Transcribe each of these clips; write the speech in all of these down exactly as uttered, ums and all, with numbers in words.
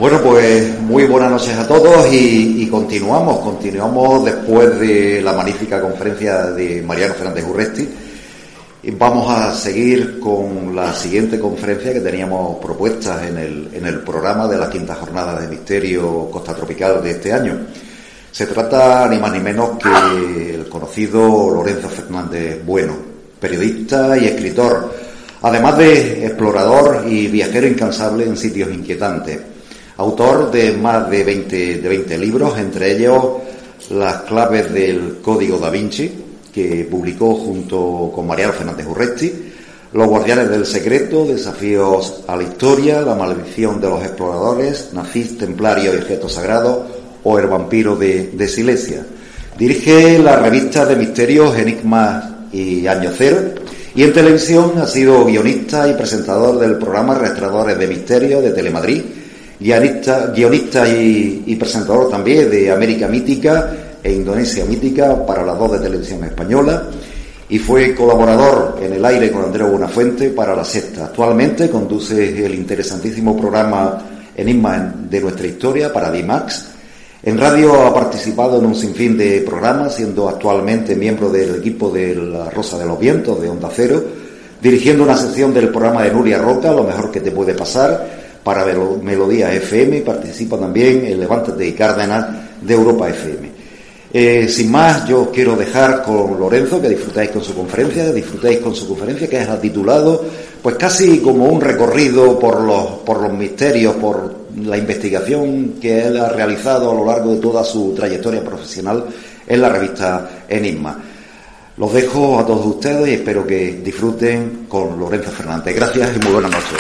Bueno, pues muy buenas noches a todos y, y continuamos, continuamos después de la magnífica conferencia de Mariano Fernández Urresti. Y vamos a seguir con la siguiente conferencia que teníamos propuestas en el, en el programa de la quinta jornada de Misterio Costa Tropical de este año. Se trata ni más ni menos que el conocido Lorenzo Fernández Bueno, periodista y escritor, además de explorador y viajero incansable en sitios inquietantes. Autor de más de veinte, de veinte libros, entre ellos Las claves del Código Da Vinci, que publicó junto con Mariano Fernández Urresti, Los guardianes del secreto, Desafíos a la historia, La maldición de los exploradores, Nazis, templarios y objetos sagrados, o El vampiro de, de Silesia. Dirige la revista de misterios Enigmas y Año Cero, y en televisión ha sido guionista y presentador del programa Rastreadores de Misterio de Telemadrid, guionista, guionista y, y presentador también de América Mítica e Indonesia Mítica para las dos de Televisión Española, y fue colaborador en El aire con Andreu Buenafuente para La Sexta. Actualmente conduce el interesantísimo programa Enigmas de nuestra historia para Dimax. En radio ha participado en un sinfín de programas, siendo actualmente miembro del equipo de La Rosa de los Vientos de Onda Cero, dirigiendo una sección del programa de Nuria Roca, Lo mejor que te puede pasar, para Melodía F M, y participa también en Levántate y Cárdenas de Europa F M. Eh, sin más, yo os quiero dejar con Lorenzo, que disfrutáis con su conferencia, disfrutáis con su conferencia, que es ha titulado, pues casi como un recorrido por los, por los misterios, por la investigación que él ha realizado a lo largo de toda su trayectoria profesional en la revista Enigma. Los dejo a todos ustedes y espero que disfruten con Lorenzo Fernández. Gracias y muy buenas noches.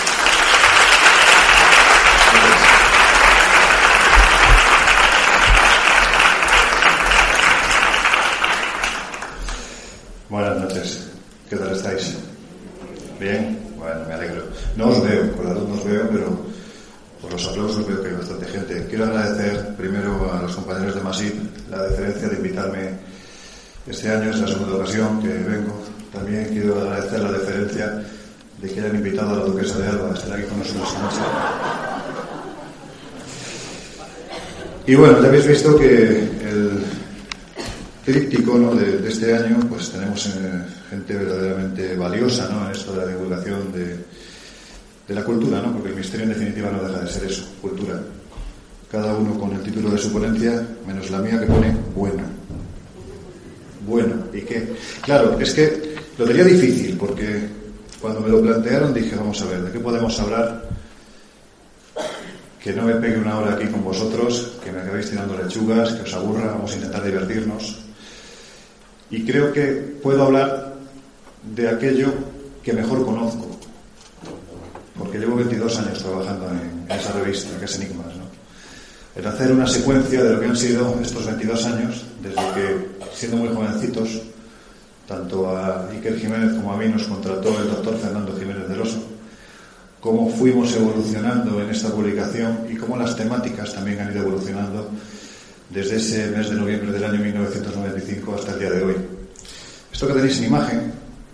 Buenas noches, ¿qué tal estáis? ¿Bien? Bueno, me alegro. No os veo, por la luz no os veo, pero por los aplausos veo que hay bastante gente. Quiero agradecer primero a los compañeros de Masip la deferencia de invitarme este año, es la segunda ocasión que vengo. También quiero agradecer la deferencia de que hayan invitado a la duquesa de Alba a estar aquí con nosotros esta noche. Y bueno, ya habéis visto que el tríptico, ¿no?, de, de este año, pues tenemos eh, gente verdaderamente valiosa, ¿no?, en esto de la divulgación de, de la cultura, ¿no?, porque el misterio en definitiva no deja de ser eso, cultura. Cada uno con el título de su ponencia, menos la mía, que pone bueno. Bueno, ¿y qué? Claro, es que lo tenía difícil, porque cuando me lo plantearon dije, vamos a ver, ¿de qué podemos hablar? Que no me pegue una hora aquí con vosotros, que me acabéis tirando lechugas, que os aburra, vamos a intentar divertirnos. Y creo que puedo hablar de aquello que mejor conozco, porque llevo veintidós años trabajando en, en esa revista, que es Enigmas, ¿no? El hacer una secuencia de lo que han sido estos veintidós años, desde que, siendo muy jovencitos, tanto a Iker Jiménez como a mí nos contrató el doctor Fernando Jiménez del Oso, cómo fuimos evolucionando en esta publicación y cómo las temáticas también han ido evolucionando desde ese mes de noviembre del año mil novecientos noventa y cinco hasta el día de hoy. Esto que tenéis en imagen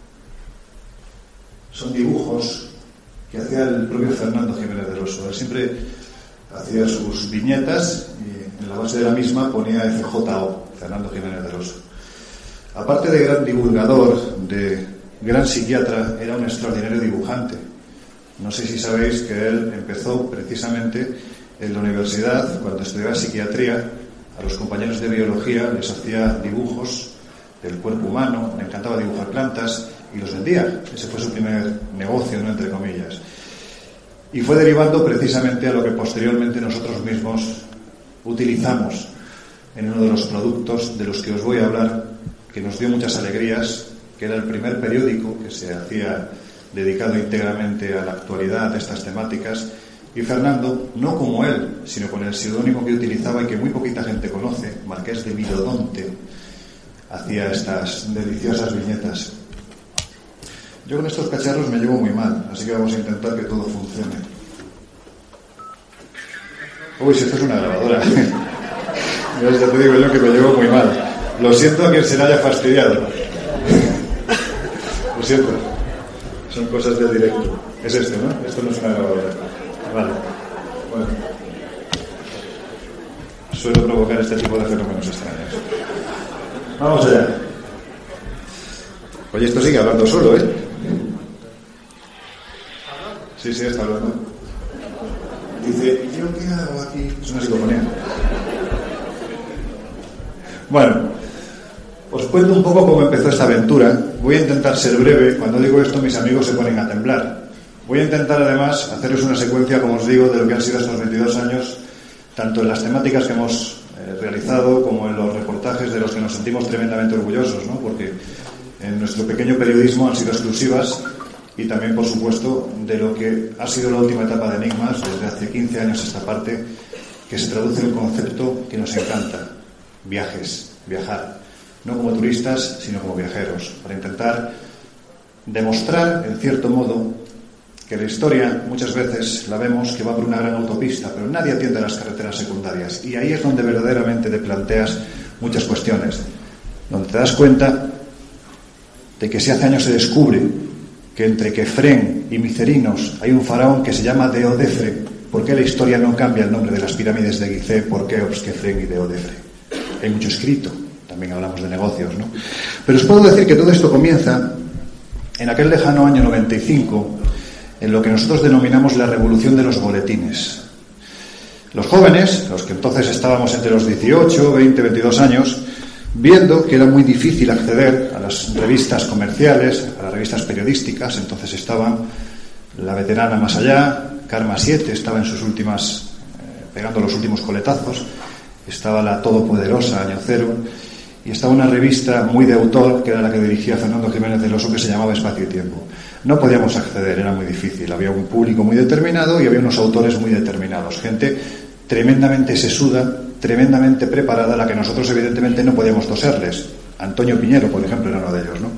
son dibujos que hacía el propio Fernando Jiménez del Oso. Él siempre hacía sus viñetas y en la base de la misma ponía F J O, Fernando Jiménez del Oso. Aparte de gran divulgador, de gran psiquiatra, era un extraordinario dibujante. No sé si sabéis que él empezó precisamente en la universidad, cuando estudiaba psiquiatría, a los compañeros de biología les hacía dibujos del cuerpo humano, le encantaba dibujar plantas y los vendía. Ese fue su primer negocio, ¿no?, entre comillas. Y fue derivando precisamente a lo que posteriormente nosotros mismos utilizamos en uno de los productos de los que os voy a hablar, que nos dio muchas alegrías, que era el primer periódico que se hacía dedicado íntegramente a la actualidad de estas temáticas. Y Fernando, no como él, sino con el seudónimo que utilizaba y que muy poquita gente conoce, Marqués de Milodonte, hacía estas deliciosas viñetas. Yo con estos cacharros me llevo muy mal, así que vamos a intentar que todo funcione. Uy, si esto es una grabadora. Ya te digo yo que me llevo muy mal. Lo siento a quien se le haya fastidiado. Lo siento. Son cosas del directo. Es este, ¿no? Esto no es una grabadora. Vale. Bueno. suele provocar este tipo de fenómenos extraños. Vamos allá. Oye, esto sigue hablando solo, ¿eh? Sí, sí, está hablando. Dice, ¿yo qué hago aquí? Es una psicofonía. Bueno, os cuento un poco cómo empezó esta aventura. Voy a intentar ser breve. Cuando digo esto, mis amigos se ponen a temblar. Voy a intentar, además, haceros una secuencia, como os digo, de lo que han sido estos veintidós años, tanto en las temáticas que hemos eh, realizado como en los reportajes de los que nos sentimos tremendamente orgullosos, ¿no? Porque en nuestro pequeño periodismo han sido exclusivas, y también, por supuesto, de lo que ha sido la última etapa de Enigmas, desde hace quince años a esta parte, que se traduce en un concepto que nos encanta: viajes, viajar, no como turistas, sino como viajeros, para intentar demostrar, en cierto modo, que la historia muchas veces la vemos que va por una gran autopista, pero nadie atiende a las carreteras secundarias, y ahí es donde verdaderamente te planteas muchas cuestiones, donde te das cuenta de que si hace años se descubre que entre Kefren y Micerinos hay un faraón que se llama Deodefre, ¿por qué la historia no cambia el nombre de las pirámides de Gizeh por Keops, Kefren y Deodefre? Hay mucho escrito, también hablamos de negocios, ¿no? Pero os puedo decir que todo esto comienza en aquel lejano año noventa y cinco, en lo que nosotros denominamos la revolución de los boletines. Los jóvenes, los que entonces estábamos entre los dieciocho, veinte, veintidós años, viendo que era muy difícil acceder a las revistas comerciales, a las revistas periodísticas, entonces estaban la veterana Más Allá, Karma siete estaba en sus últimas, eh, pegando los últimos coletazos, estaba la todopoderosa Año Cero, y estaba una revista muy de autor, que era la que dirigía Fernando Jiménez del Oso, que se llamaba Espacio y Tiempo. No podíamos acceder, era muy difícil, había un público muy determinado y había unos autores muy determinados, gente tremendamente sesuda, tremendamente preparada, a la que nosotros evidentemente no podíamos toserles. Antonio Piñero, por ejemplo, era uno de ellos, ¿no?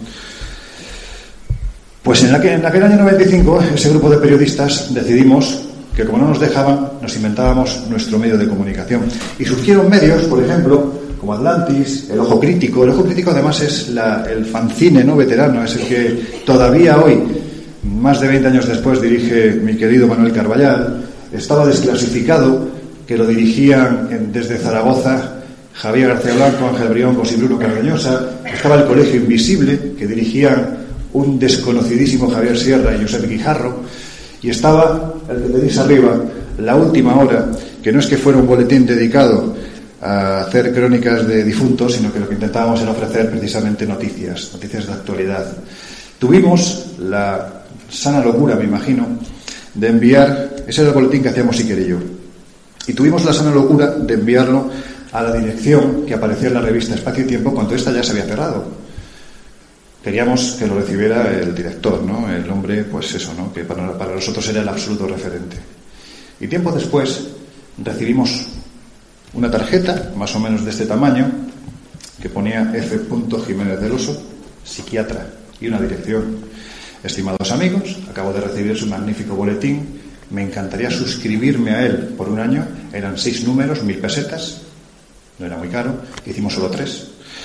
Pues en aquel, en aquel año noventa y cinco, ese grupo de periodistas decidimos que, como no nos dejaban, nos inventábamos nuestro medio de comunicación. Y surgieron medios, por ejemplo, como Atlantis, El Ojo Crítico. El Ojo Crítico, además, es la, el fanzine, ¿no?, veterano, es el que todavía hoy, más de veinte años después, dirige mi querido Manuel Carballal. Estaba Desclasificado, que lo dirigían en, desde Zaragoza, Javier García Blanco, Ángel Brioncos y Bruno Cardeñosa. Estaba El Colegio Invisible, que dirigían un desconocidísimo Javier Sierra y Josep Guijarro. Y estaba el que tenéis arriba, La Última Hora, que no es que fuera un boletín dedicado a hacer crónicas de difuntos, sino que lo que intentábamos era ofrecer precisamente noticias, noticias de actualidad. Tuvimos la sana locura, me imagino, de enviar, ese era el boletín que hacíamos Iker y yo, y tuvimos la sana locura de enviarlo a la dirección que aparecía en la revista Espacio y Tiempo cuando esta ya se había cerrado. Queríamos que lo recibiera el director, ¿no?, el hombre, pues eso, ¿no?, que para, para nosotros era el absoluto referente. Y tiempo después recibimos una tarjeta, más o menos de este tamaño, que ponía F. Jiménez del Oso, psiquiatra, y una dirección. Estimados amigos, acabo de recibir su magnífico boletín. Me encantaría suscribirme a él por un año. Eran seis números, mil pesetas. No era muy caro. Hicimos solo tres.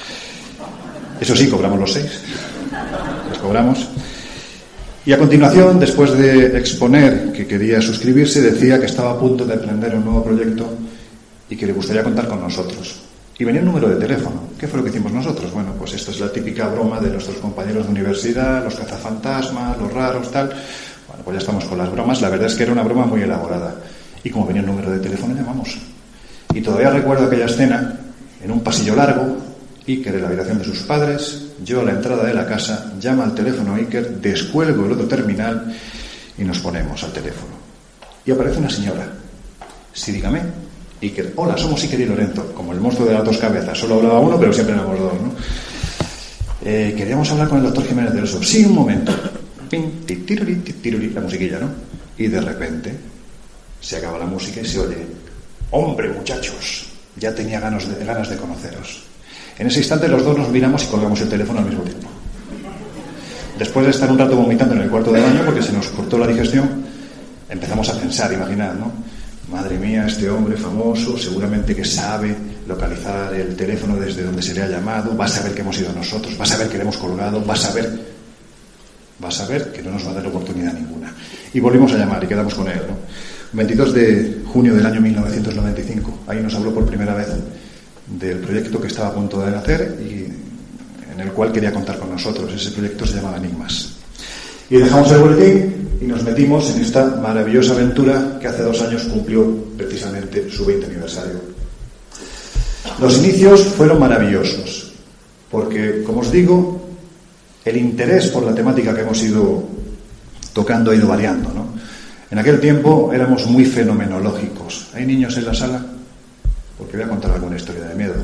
Eso sí, cobramos los seis. Los cobramos. Y a continuación, después de exponer que quería suscribirse, decía que estaba a punto de emprender un nuevo proyecto y que le gustaría contar con nosotros. Y venía el número de teléfono. ¿Qué fue lo que hicimos nosotros? Bueno, pues esto es la típica broma de nuestros compañeros de universidad, los cazafantasmas, los raros, tal. Bueno, pues ya estamos con las bromas. La verdad es que era una broma muy elaborada. Y como venía el número de teléfono, llamamos. Y todavía recuerdo aquella escena, en un pasillo largo, Iker en la habitación de sus padres, yo a la entrada de la casa, llama al teléfono a Iker, descuelgo el otro terminal y nos ponemos al teléfono. Y aparece una señora. Sí, dígame. Iker, hola, somos Iker y Lorenzo, como el monstruo de las dos cabezas. Solo hablaba uno, pero siempre éramos dos, ¿no? Eh, queríamos hablar con el doctor Jiménez del Oso. Sí, un momento. Pin, titiruri, titiruri, la musiquilla, ¿no? Y de repente se acaba la música y se oye: hombre, muchachos, ya tenía ganas de, ganas de conoceros. En ese instante los dos nos miramos y colgamos el teléfono al mismo tiempo. Después de estar un rato vomitando en el cuarto de baño porque se nos cortó la digestión, empezamos a pensar, imaginad, ¿no? Madre mía, este hombre famoso seguramente que sabe localizar el teléfono desde donde se le ha llamado, va a saber que hemos ido nosotros, va a saber que le hemos colgado, va a saber, va a saber que no nos va a dar oportunidad ninguna. Y volvimos a llamar y quedamos con él, ¿no? veintidós de junio del año mil novecientos noventa y cinco. Ahí nos habló por primera vez del proyecto que estaba a punto de nacer y en el cual quería contar con nosotros. Ese proyecto se llamaba Enigmas. Y dejamos el boletín y nos metimos en esta maravillosa aventura que hace dos años cumplió precisamente su veinte aniversario. Los inicios fueron maravillosos, porque, como os digo, el interés por la temática que hemos ido tocando ha ido variando, ¿no? En aquel tiempo éramos muy fenomenológicos. ¿Hay niños en la sala? Porque voy a contar alguna historia de miedo.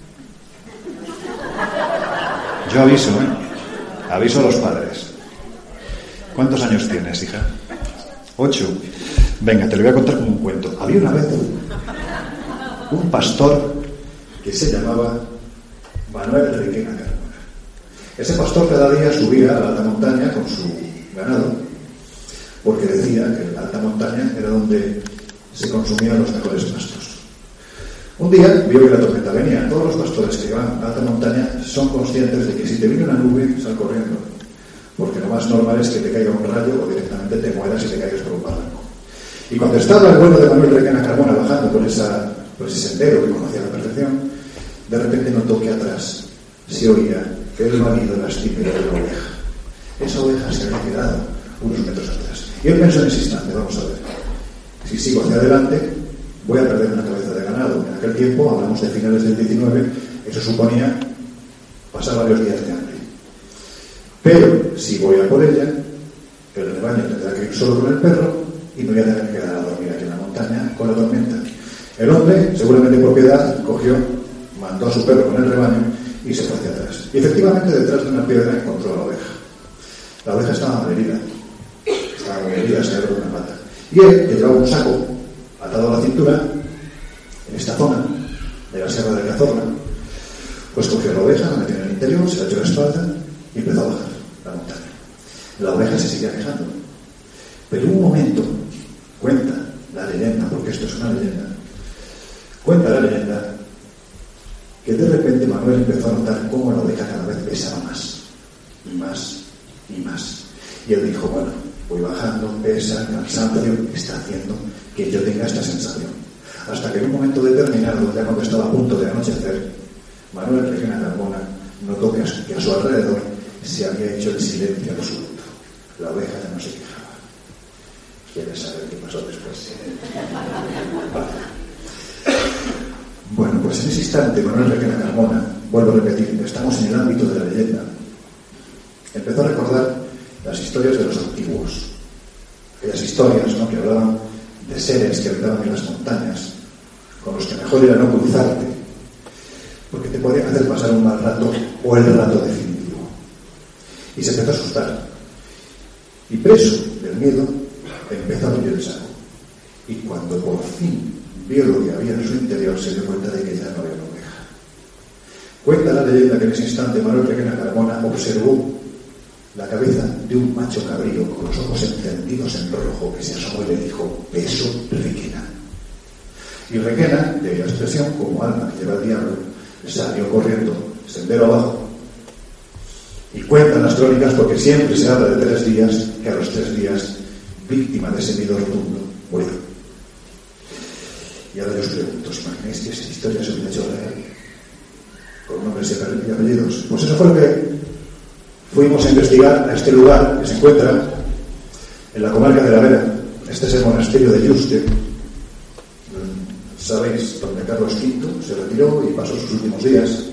Yo aviso, ¿eh? Aviso a los padres. ¿Cuántos años tienes, hija? Ocho. Venga, te lo voy a contar como un cuento. Había una vez un pastor que se llamaba Manuel Requena Carmona. Ese pastor cada día subía a la alta montaña con su ganado, porque decía que en la alta montaña era donde se consumían los mejores pastos. Un día vio que la tormenta venía. Todos los pastores que van a la alta montaña son conscientes de que si te viene una nube, sal corriendo, porque lo más normal es que te caiga un rayo o directamente te mueras y te caigas por un barranco. Y cuando estaba el vuelo de Manuel Requena Carmona bajando por, esa, por ese sendero que conocía a la perfección, de repente notó que atrás se oía el balido lastimero de la oveja. Esa oveja se había quedado unos metros atrás. Y él pensó en ese instante, vamos a ver, si sigo hacia adelante voy a perder una cabeza de ganado. En aquel tiempo, hablamos de finales del diecinueve, eso suponía pasar varios días de hambre. Pero si voy a por ella, el rebaño tendrá que ir solo con el perro y me voy a tener que quedar a dormir aquí en la montaña con la tormenta. El hombre, seguramente por piedad, cogió, mandó a su perro con el rebaño y se fue hacia atrás. Y efectivamente detrás de una piedra encontró a la oveja. La oveja estaba malherida, estaba muy herida, se abrió una pata. Y él, que llevaba un saco atado a la cintura, en esta zona de la Sierra de Cazorla, pues cogió la oveja, la metió en el interior, se la echó a la espalda y empezó a bajar la montaña. La oveja se seguía quejando. Pero en un momento, cuenta la leyenda, porque esto es una leyenda, cuenta la leyenda que de repente Manuel empezó a notar cómo la oveja cada vez pesaba más, y más, y más. Y él dijo, bueno, voy bajando, pesa, cansancio, está haciendo que yo tenga esta sensación. Hasta que en un momento determinado, ya cuando estaba a punto de anochecer, Manuel Requena Carmona notó que a su alrededor se había hecho el silencio absoluto. La oveja ya no se quejaba. ¿Quieres saber qué pasó después? Vale. Bueno, pues en ese instante Manuel Requena Carmona, vuelvo a repetir, estamos en el ámbito de la leyenda, empezó a recordar las historias de los antiguos, aquellas historias, ¿no?, que hablaban de seres que habitaban en las montañas, con los que mejor era no cruzarte, porque te podían hacer pasar un mal rato o el rato definitivo. Y se empezó a asustar. Y preso del miedo, empezó a abrir el saco. Y cuando por fin vio lo que había en su interior, se dio cuenta de que ya no había una oveja. Cuenta la leyenda que en ese instante Manuel Requena Carmona observó la cabeza de un macho cabrío con los ojos encendidos en rojo que se asomó y le dijo: "Peso Requena". Y Requena, de la expresión como alma que lleva el diablo, salió corriendo sendero abajo. Y cuentan las crónicas, porque siempre se habla de tres días, que a los tres días, víctima de ese miedo rotundo, murió. Y ahora yo os pregunto, ¿os imagináis que esta historia se hubiera hecho real? Con nombres y apellidos. Pues eso fue lo que fuimos a investigar a este lugar que se encuentra en la comarca de la Vera. Este es el monasterio de Yuste. Sabéis, donde Carlos quinto se retiró y pasó sus últimos días.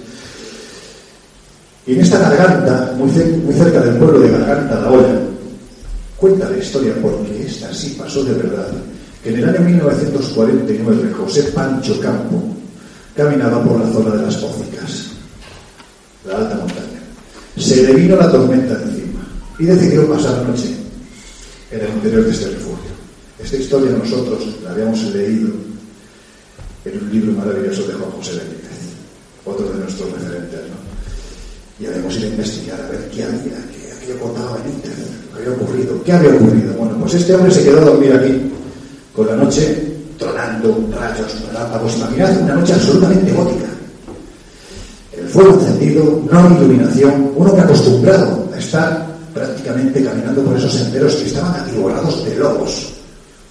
Y en esta garganta, muy, ce- muy cerca del pueblo de Garganta la Olla, cuenta la historia, porque esta sí pasó de verdad, que en el año mil novecientos cuarenta y nueve José Pancho Campo caminaba por la zona de las Pócicas, la alta montaña. Se le vino la tormenta encima y decidió pasar la noche en el interior de este refugio. Esta historia nosotros la habíamos leído en un libro maravilloso de Juan José Benítez, otro de nuestros referentes, ¿no? Y habíamos ido a investigar a ver qué había, qué había contado Benítez, qué había ocurrido, qué había ocurrido. Bueno, pues este hombre se quedó a dormir aquí, con la noche tronando, rayos, relámpagos. Imaginad una noche absolutamente gótica. El fuego encendido, no hay iluminación, uno que acostumbrado a estar prácticamente caminando por esos senderos que estaban atiborrados de lobos.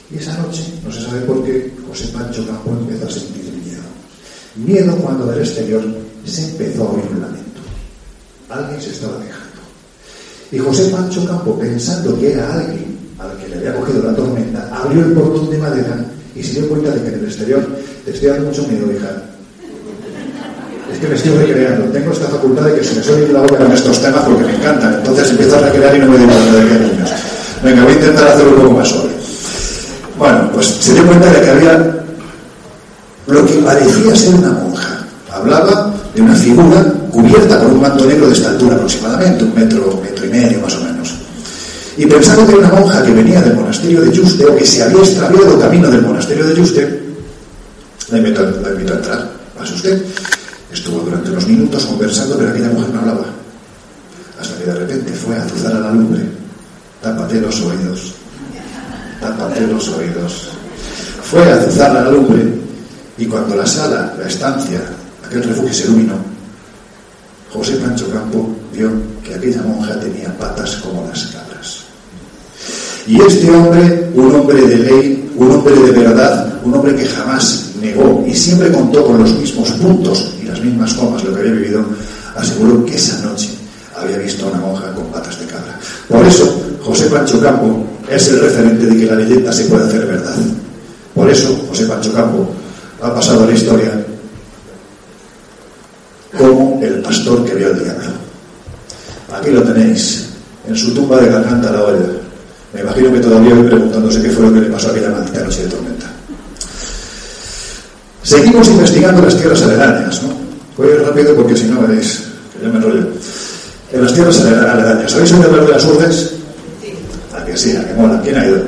Y esa noche, no se sabe por qué, José Pancho Campo empezó a sentir miedo. Miedo cuando del exterior se empezó a oír un lamento. Alguien se estaba quejando. Y José Pancho Campo, pensando que era alguien al que le había cogido la tormenta, abrió el portón de madera y se dio cuenta de que en el exterior te estoy dando mucho miedo, hija. Es que me estoy recreando. Tengo esta facultad de que se me suele ir la boca con estos temas porque me encantan. Entonces empiezo a recrear y no me doy cuenta de que hay niños. Venga, voy a intentar hacerlo un poco más suave. Bueno, pues se dio cuenta de que había lo que parecía ser una monja. Hablaba de una figura cubierta por un manto negro de esta altura aproximadamente, un metro, metro y medio más o menos. Y pensando que era una monja que venía del monasterio de Yuste, o que se había extraviado camino del monasterio de Yuste, la invitó, la invitó a entrar. ¿Pase usted? Estuvo durante unos minutos conversando, pero aquella mujer no hablaba. Hasta que de repente fue a azuzar a la lumbre. Tápate los oídos. Tápate los oídos. Fue a azuzar a la lumbre, y cuando la sala, la estancia, aquel refugio se iluminó, José Pancho Campo vio que aquella monja tenía patas como las cabras. Y este hombre, un hombre de ley, un hombre de verdad, un hombre que jamás negó y siempre contó con los mismos puntos y las mismas comas lo que había vivido, aseguró que esa noche había visto a una monja con patas de cabra. Por eso, José Pancho Campo es el referente de que la leyenda se puede hacer verdad. Por eso, José Pancho Campo ha pasado a la historia como el pastor que vio al diablo. Aquí lo tenéis, en su tumba de Garganta la Olla. Me imagino que todavía voy preguntándose qué fue lo que le pasó a aquella maldita noche de tormenta. Seguimos investigando las tierras aledañas, ¿no? Voy a ir rápido porque si no veréis que yo me enrollo. En las tierras aledañas, ¿habéis oído hablar de las Urdes? Sí. ¿A que sí? ¿A que mola? ¿Quién ha ido?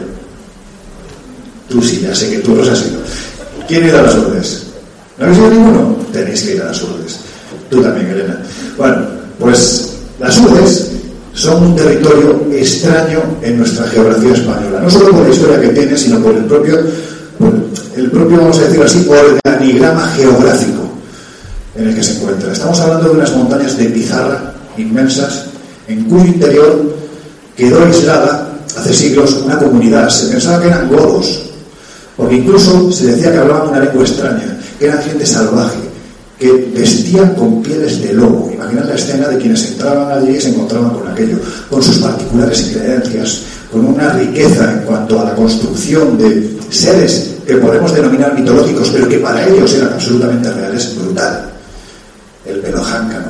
Tú sí, ya sé que tú los has ido. ¿Quién ha ido a las Urdes? ¿No habéis ido ninguno? Tenéis que ir a las Urdes. Tú también, Elena. Bueno, pues las Urdes son un territorio extraño en nuestra geografía española. No solo por la historia que tiene, sino por el propio, por el propio, vamos a decirlo así, organigrama geográfico en el que se encuentra. Estamos hablando de unas montañas de pizarra inmensas, en cuyo interior quedó aislada hace siglos una comunidad. Se pensaba que eran godos, porque incluso se decía que hablaban una lengua extraña, que eran gente salvaje, que vestían con pieles de lobo. Imaginad la escena de quienes entraban allí y se encontraban con aquello, con sus particulares creencias, con una riqueza en cuanto a la construcción de seres que podemos denominar mitológicos, pero que para ellos eran absolutamente reales, brutal. El pelojáncano,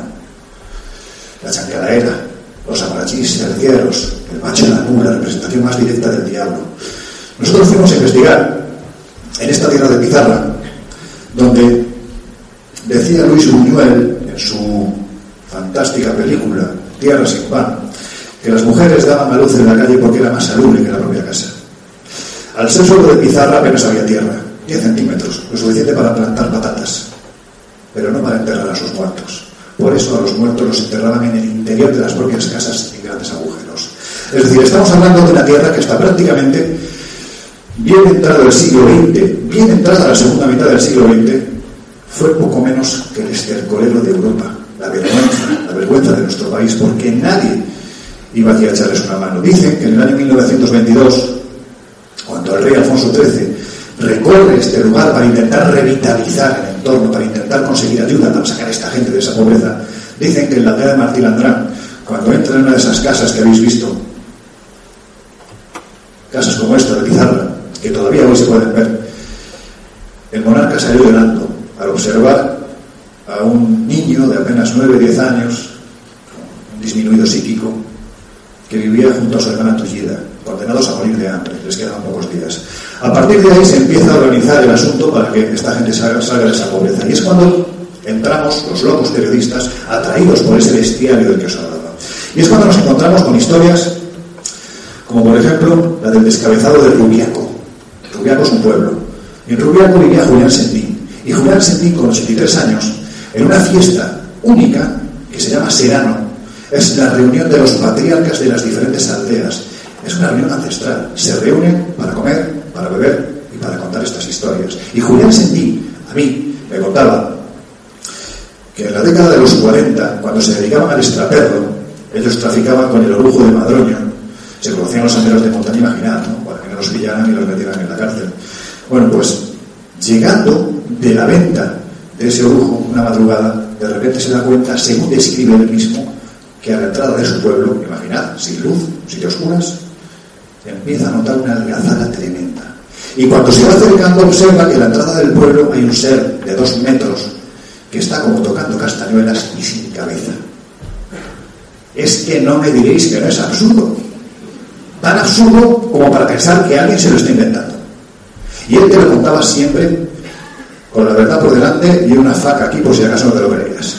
la chancalaera, los amarachís tercieros, el macho de la nula, la representación más directa del diablo. Nosotros fuimos a investigar en esta tierra de pizarra, donde decía Luis Buñuel en su fantástica película Tierra sin pan, que las mujeres daban a luz en la calle porque era más salubre que la propia casa. Al ser solo de pizarra apenas había tierra, diez centímetros, lo suficiente para plantar patatas, pero no para enterrar a sus muertos. Por eso a los muertos los enterraban en el interior de las propias casas en grandes agujeros. Es decir, estamos hablando de una tierra que está prácticamente bien entrado el siglo veinte, bien entrada la segunda mitad del siglo veinte, fue poco menos que el estercolero de Europa, la vergüenza, la vergüenza de nuestro país, porque nadie iba aquí a echarles una mano. Dicen que en el año mil novecientos veintidós, cuando el rey Alfonso trece recorre este lugar para intentar revitalizar el entorno, para intentar conseguir ayuda para sacar a esta gente de esa pobreza, dicen que en la aldea de Martí Landrán, cuando entra en una de esas casas que habéis visto, casas como esta de pizarra, que todavía hoy se pueden ver, el monarca salió llorando al observar a un niño de apenas nueve o diez años, con un disminuido psíquico, que vivía junto a su hermana Tullida, condenados a morir de hambre, les quedaban pocos días. A partir de ahí se empieza a organizar el asunto para que esta gente salga, salga de esa pobreza. Y es cuando entramos, los locos periodistas, atraídos por ese bestiario del que os hablaba. Y es cuando nos encontramos con historias como, por ejemplo, la del descabezado de Rubiaco. Rubiaco es un pueblo. En Rubiaco vivía Julián Sendín. Y Julián Sendín, con ochenta y tres años, en una fiesta única que se llama Serano, es la reunión de los patriarcas de las diferentes aldeas. Es una reunión ancestral. Se reúnen para comer, para beber y para contar estas historias. Y Julián Sendín, a mí, me contaba que en la década de los cuarenta, cuando se dedicaban al extraperlo, ellos traficaban con el orujo de Madroño. Se conocían los senderos de montaña, imaginad, ¿no? Para que no los pillaran y los metieran en la cárcel. Bueno, pues llegando de la venta de ese orujo una madrugada, de repente se da cuenta, según describe él mismo, que a la entrada de su pueblo, imaginad, sin luz, sin oscuras, empieza a notar una algazara tremenda. Y cuando se va acercando observa que a la entrada del pueblo hay un ser de dos metros que está como tocando castañuelas y sin cabeza. Es que no me diréis que no es absurdo. Tan absurdo como para pensar que alguien se lo está inventando. Y él te lo contaba siempre con la verdad por delante y una faca aquí por si acaso no te lo creías.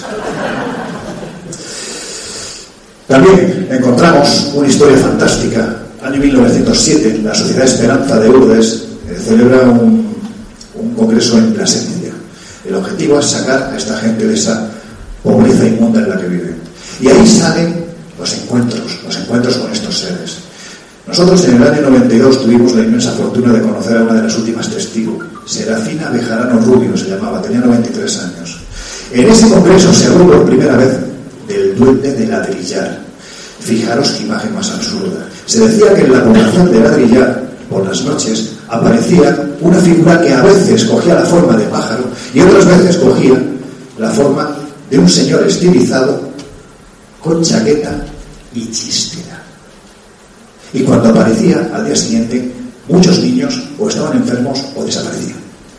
También encontramos una historia fantástica. Año mil novecientos siete, la Sociedad Esperanza de Lourdes eh, celebra un, un congreso en Plasencia. El objetivo es sacar a esta gente de esa pobreza inmunda en la que viven. Y ahí salen los encuentros, los encuentros con estos seres. Nosotros en el año noventa y dos tuvimos la inmensa fortuna de conocer a una de las últimas testigos. Serafina Bejarano Rubio se llamaba, tenía noventa y tres años. En ese congreso se habló por primera vez del duende de Ladrillar. Fijaros qué imagen más absurda. Se decía que en la población de Ladrillar, por las noches, aparecía una figura que a veces cogía la forma de pájaro y otras veces cogía la forma de un señor estilizado con chaqueta y chistera. Y cuando aparecía, al día siguiente, muchos niños o estaban enfermos o desaparecían.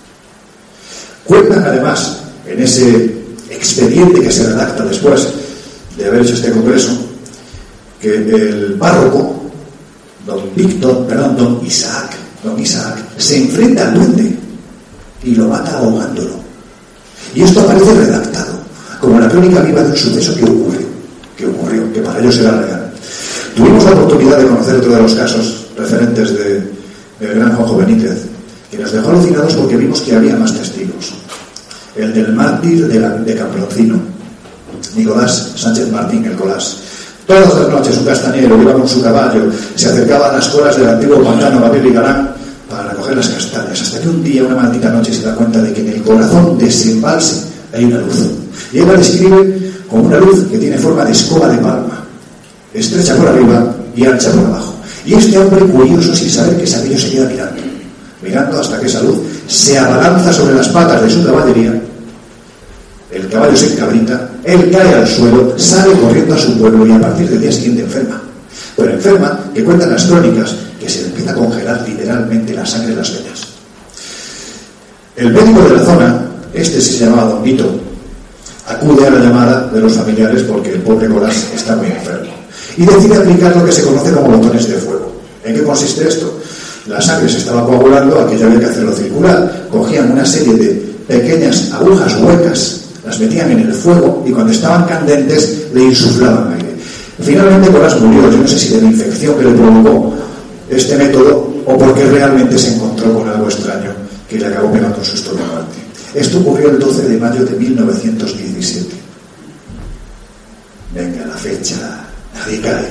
Cuentan además, en ese expediente que se redacta después de haber hecho este congreso, que el párroco, don Víctor, perdón, don Isaac, don Isaac, se enfrenta al duende y lo mata ahogándolo. Y esto aparece redactado, como la crónica viva de un suceso que ocurrió, que ocurrió, que para ellos era real. Tuvimos la oportunidad de conocer otro de los casos referentes de, del gran Juanjo Benítez, que nos dejó alucinados porque vimos que había más testigos. El del mártir de, la, de Camploncino, Nicolás Sánchez Martín, el Colás. Todas las noches un castañero iba con su caballo, se acercaba a las colas del antiguo pantano Gabriel y Galán para recoger las castañas, hasta que un día, una maldita noche, se da cuenta de que en el corazón de ese embalse hay una luz. Y él la describe como una luz que tiene forma de escoba de palma, estrecha por arriba y ancha por abajo. Y este hombre, curioso, sin saber qué es aquello, se queda mirando, mirando hasta que esa luz se abalanza sobre las patas de su caballería. El caballo se encabrita, él cae al suelo, sale corriendo a su pueblo y a partir del día siguiente enferma. Pero enferma, que cuentan las crónicas, que se le empieza a congelar literalmente la sangre en las venas. El médico de la zona, este sí se llamaba Don Vito, acude a la llamada de los familiares porque el pobre Colás está muy enfermo. Y decide aplicar lo que se conoce como botones de fuego. ¿En qué consiste esto? La sangre se estaba coagulando, aquello había que hacerlo circular. Cogían una serie de pequeñas agujas huecas, las metían en el fuego y cuando estaban candentes le insuflaban aire. Finalmente Colás murió, yo no sé si de la infección que le provocó este método o porque realmente se encontró con algo extraño que le acabó pegando un susto de muerte. Esto ocurrió el doce de mayo de mil novecientos diecisiete. Venga, la fecha, nadie cae.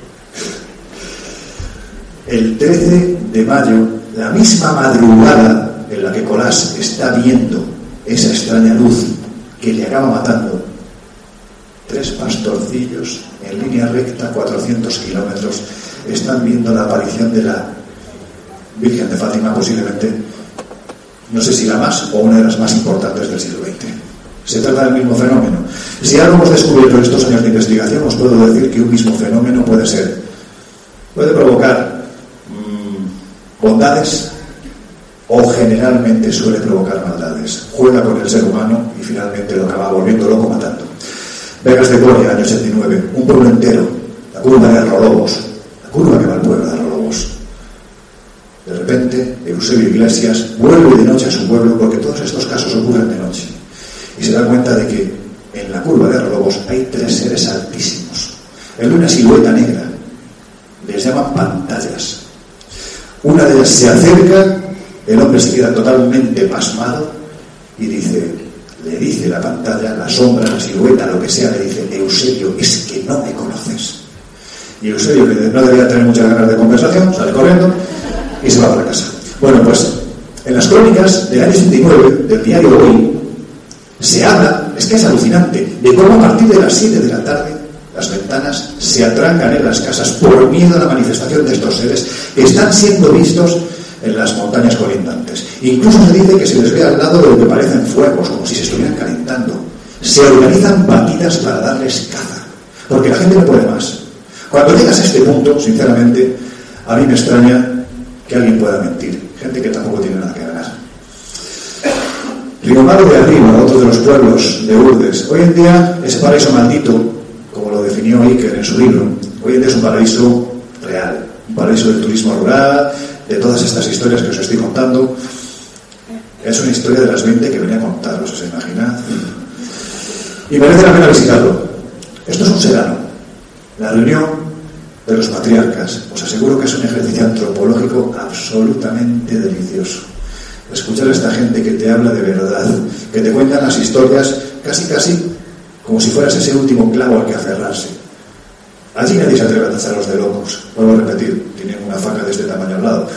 El trece de mayo, la misma madrugada en la que Colás está viendo esa extraña luz que le acaba matando, tres pastorcillos en línea recta, cuatrocientos kilómetros, están viendo la aparición de la Virgen de Fátima, posiblemente, no sé si la más o una de las más importantes del siglo veinte. Se trata del mismo fenómeno. Si algo hemos descubierto en estos años de investigación, os puedo decir que un mismo fenómeno puede ser, puede provocar mmm, bondades o generalmente suele provocar maldades. Juega con el ser humano y finalmente lo acaba volviendo loco matando. Vegas de Gloria, año ochenta y nueve, un pueblo entero, la curva de Arrolobos, la curva que va al pueblo de Arrolobos. De repente, Eusebio Iglesias vuelve de noche a su pueblo, porque todos estos casos ocurren de noche, y se da cuenta de que en la curva de Arrolobos hay tres seres altísimos, en una silueta negra, les llaman pantallas. Una de ellas se acerca, el hombre se queda totalmente pasmado y dice, le dice la pantalla, la sombra, la silueta, lo que sea, le dice, Eusebio, es que no me conoces. Y Eusebio, que no debía tener muchas ganas de conversación, sale corriendo y se va para casa. Bueno, pues en las crónicas del año setenta y nueve del diario Hoy se habla, es que es alucinante, de cómo a partir de las siete de la tarde las ventanas, se atrancan en las casas por miedo a la manifestación de estos seres que están siendo vistos en las montañas colindantes. Incluso se dice que se les ve al lado de lo que parecen fuegos, como si se estuvieran calentando. Se organizan batidas para darles caza, porque la gente no puede más. Cuando llegas a este punto, sinceramente, a mí me extraña que alguien pueda mentir. Gente que tampoco tiene nada que ganar. Riomaro de Arriba, otro de los pueblos de Urdes. Hoy en día, ese paraíso maldito, como lo definió Iker en su libro, hoy en día es un paraíso real, un paraíso del turismo rural, de todas estas historias que os estoy contando. Es una historia de las veinte que venía a contaros, ¿os imagináis? Y merece la pena visitarlo. Esto es un serano, la reunión de los patriarcas. Os aseguro que es un ejercicio antropológico absolutamente delicioso. Escuchar a esta gente que te habla de verdad, que te cuentan las historias casi casi como si fueras ese último clavo al que aferrarse. Allí nadie se atreve a tacharlos de locos. Vuelvo a repetir, tienen una faca de este tamaño al lado.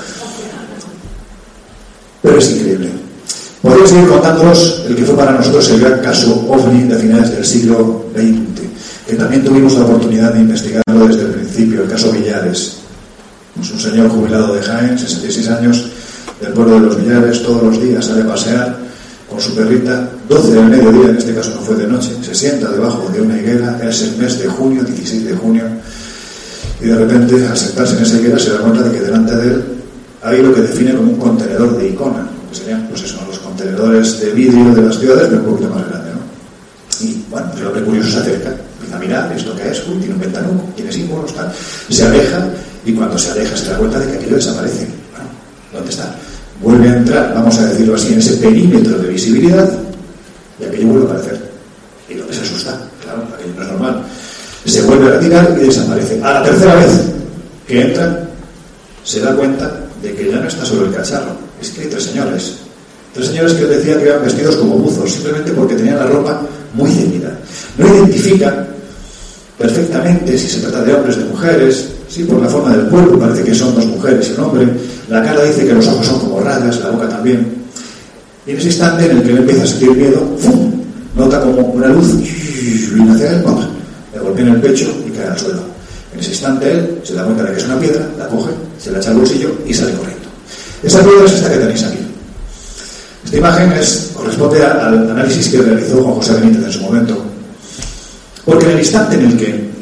Pero es increíble. Podría seguir contándolos el que fue para nosotros el gran caso OVNI de finales del siglo veinte, que también tuvimos la oportunidad de investigarlo desde el principio, el caso Villares. Es un señor jubilado de Jaén, sesenta y seis años, del pueblo de los Villares, todos los días sale a pasear con su perrita, doce del mediodía, en este caso no fue de noche, se sienta debajo de una higuera, es el mes de junio, dieciséis de junio, y de repente, al sentarse en esa higuera, se da cuenta de que delante de él hay lo que define como un contenedor de icona, que serían, pues eso, los contenedores de vidrio de las ciudades, pero un poquito más grande, ¿no? Y, bueno, el hombre curioso se acerca, empieza a mirar, ¿esto qué es? Uy, tiene un ventanuco, tiene símbolos, tal. Se aleja, y cuando se aleja se da cuenta de que aquello desaparece. Bueno, ¿dónde está? Vuelve a entrar, vamos a decirlo así, en ese perímetro de visibilidad, y aquello vuelve a aparecer. Y lo que se asusta, claro, aquello no es normal. Se vuelve a retirar y desaparece. A la tercera vez que entra, se da cuenta de que ya no está solo el cacharro, es que hay tres señores. Tres señores que él decía que eran vestidos como buzos, simplemente porque tenían la ropa muy ceñida. No identifican perfectamente si se trata de hombres o de mujeres. Sí, por la forma del cuerpo parece que son dos mujeres y un hombre. La cara dice que los ojos son como rayas, la boca también. Y en ese instante en el que él empieza a sentir miedo, ¡fum!, nota como una luz viene hacia él, ¡pum!, le golpea en el pecho y cae al suelo. En ese instante él se da cuenta de que es una piedra, la coge, se la echa al bolsillo y sale corriendo. Esa piedra es esta que tenéis aquí. Esta imagen es, corresponde a, al análisis que realizó Juan José Benítez en su momento. Porque en el instante en el que...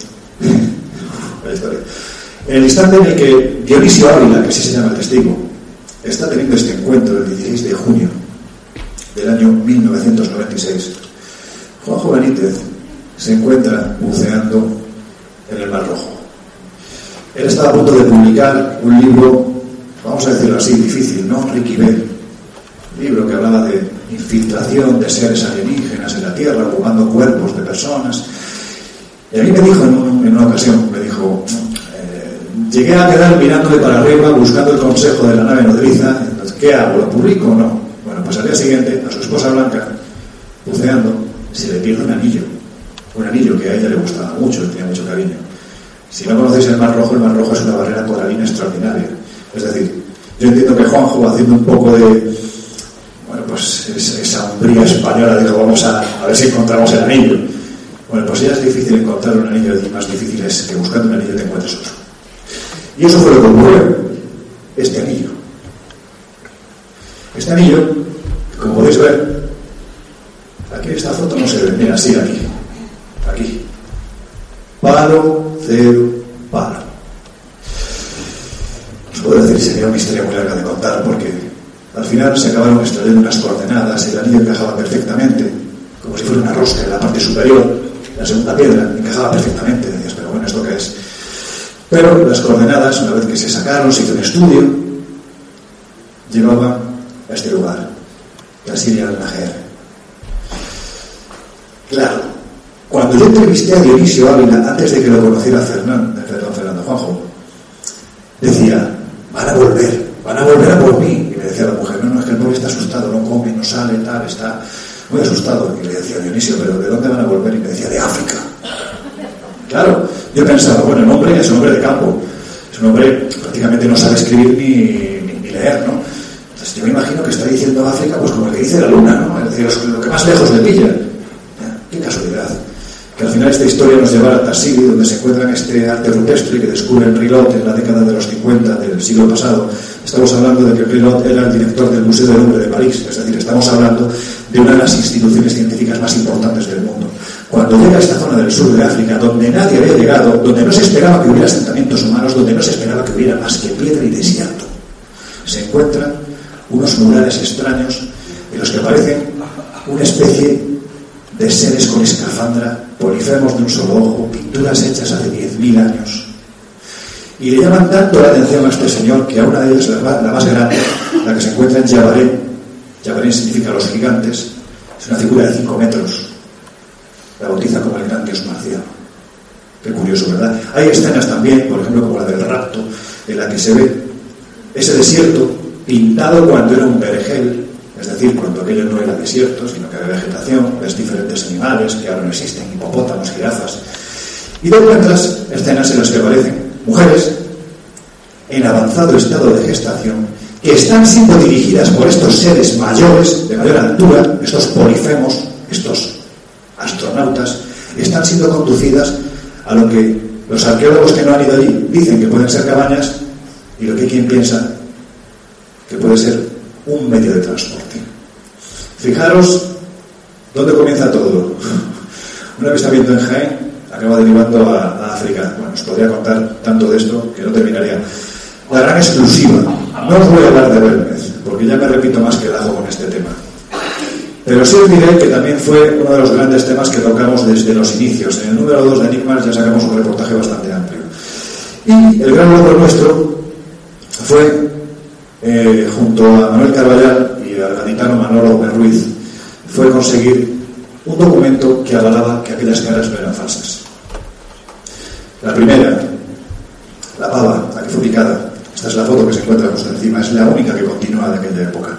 la historia... En el instante en el que Dionisio Ávila, que así se llama el testigo, está teniendo este encuentro el dieciséis de junio del año mil novecientos noventa y seis, Juanjo Benítez se encuentra buceando en el Mar Rojo. Él estaba a punto de publicar un libro, vamos a decirlo así, difícil, ¿no? Ricky Bell, un libro que hablaba de infiltración de seres alienígenas en la Tierra, ocupando cuerpos de personas. Y a mí me dijo en, un, en una ocasión, me dijo... Llegué a quedar mirándole para arriba, buscando el consejo de la nave nodriza. Entonces, ¿qué hago? ¿Lo publico o no? Bueno, pues al día siguiente, a su esposa Blanca, buceando, se le pierde un anillo. Un anillo que a ella le gustaba mucho, le tenía mucho cariño. Si no conocéis el Mar Rojo, el Mar Rojo es una barrera coralina extraordinaria. Es decir, yo entiendo que Juanjo, haciendo un poco de... Bueno, pues esa hombría española, dijo, vamos a, a ver si encontramos el anillo. Bueno, pues ya es difícil encontrar un anillo, y más difícil es que buscando un anillo te encuentres otro. Y eso fue lo que ocurrió. Este anillo. Este anillo, como podéis ver, aquí en esta foto no se ve. Mira, sí, aquí. Aquí. Palo, cero, palo. Os puedo decir, sería una historia muy larga de contar, porque al final se acabaron extrayendo unas coordenadas, el anillo encajaba perfectamente, como si fuera una rosca en la parte superior, la segunda piedra encajaba perfectamente. Decías, pero bueno, ¿esto qué es? Pero las coordenadas, una vez que se sacaron, se hizo un estudio, llevaban a este lugar, la Siria al-Najer. Claro, cuando yo entrevisté a Dionisio Ávila, antes de que lo conociera Fernando, perdón, Fernando Juanjo, decía, van a volver, van a volver a por mí. Y me decía la mujer, no, no, es que el pobre está asustado, no come, no sale, tal, está muy asustado. Y le decía a Dionisio, pero ¿de dónde van a volver? Y me decía, de África. Claro, yo pensaba, bueno, el hombre es un hombre de campo, es un hombre que prácticamente no sabe escribir ni, ni, ni leer, ¿no? Entonces yo me imagino que está diciendo África, pues como el que dice la luna, ¿no? Es decir, lo que más lejos le pilla. Qué casualidad. que al final esta historia nos llevara a Tassili, donde se encuentra este arte rupestre que descubre Rilot en la década de los cincuenta del siglo pasado. Estamos hablando de que Rilot era el director del Museo del Louvre de París, es decir, estamos hablando de una de las instituciones científicas más importantes del mundo. Cuando llega a esta zona del sur de África, donde nadie había llegado, donde no se esperaba que hubiera asentamientos humanos, donde no se esperaba que hubiera más que piedra y desierto, se encuentran unos murales extraños en los que aparecen una especie de seres con escafandra, polifemos de un solo ojo, pinturas hechas hace diez mil años. Y le llaman tanto la atención a este señor que a una de ellas, la, la más grande, la que se encuentra en Jabaré, Jabaré significa los gigantes, es una figura de cinco metros, la bautiza como el gran dios marciano. Qué curioso, ¿verdad? Hay escenas también, por ejemplo, como la del rapto, en la que se ve ese desierto pintado cuando era un vergel, es decir, cuando aquello no era desierto, sino que había vegetación, ves diferentes animales que ahora no existen, hipopótamos, jirafas, y de encuentras escenas en las que aparecen mujeres en avanzado estado de gestación que están siendo dirigidas por estos seres mayores, de mayor altura, estos polifemos, estos astronautas, están siendo conducidas a lo que los arqueólogos que no han ido allí dicen que pueden ser cabañas, y lo que hay quien piensa que puede ser un medio de transporte. Fijaros dónde comienza todo. Un avistamiento en Jaén acaba derivando a, a África. Bueno, os podría contar tanto de esto que no terminaría. La gran exclusiva. No os voy a hablar de Belmez, porque ya me repito más que el ajo con este tema. Pero sí os diré que también fue uno de los grandes temas que tocamos desde los inicios. En el número dos de Enigmas ya sacamos un reportaje bastante amplio. Y el gran logro nuestro fue, eh, junto a Manuel Carballal y al gaditano Manolo Gómez Ruiz, fue conseguir un documento que avalaba que aquellas caras no eran falsas. La primera, la pava, la que fue picada. Esta es la foto que se encuentra justo encima, es la única que continúa de aquella época.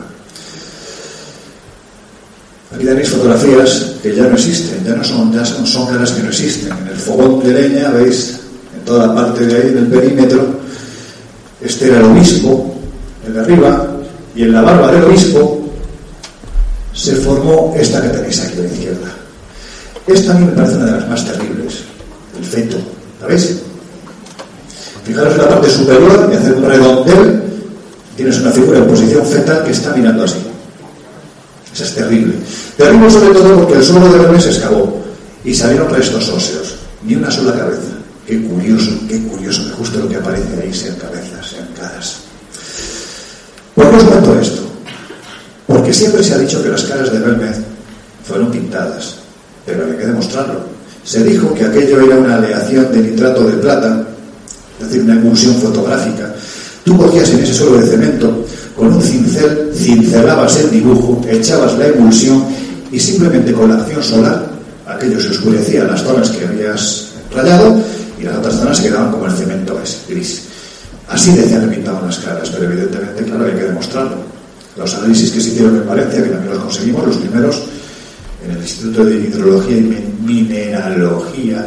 Aquí tenéis fotografías que ya no existen, ya no son, ya son, son caras que no existen. En el fogón de leña, veis, en toda la parte de ahí del perímetro, este era el obispo, el de arriba, y en la barba del obispo se formó esta que tenéis aquí a la izquierda. Esta a mí me parece una de las más terribles, el feto, ¿la veis? Fijaros en la parte superior y hacer un redondel, tienes una figura en posición fetal que está mirando así. Esa es terrible. Terrible sobre todo porque el suelo de Belmez se excavó y salieron restos óseos, ni una sola cabeza. Qué curioso, qué curioso que justo lo que aparece ahí sean cabezas, sean caras. ¿Por qué os cuento esto? Porque siempre se ha dicho que las caras de Belmez fueron pintadas, pero había que demostrarlo. Se dijo que aquello era una aleación de nitrato de plata, es decir, una emulsión fotográfica. Tú cogías en ese suelo de cemento, con un cincel, cincelabas el dibujo, echabas la emulsión y simplemente con la acción solar, aquello se oscurecía las zonas que habías rayado y las otras zonas se quedaban como el cemento gris. Así decían que pintaban las caras, pero evidentemente, claro, hay que demostrarlo. Los análisis que se hicieron en Valencia, que también los conseguimos, los primeros, en el Instituto de Hidrología y Mineralogía,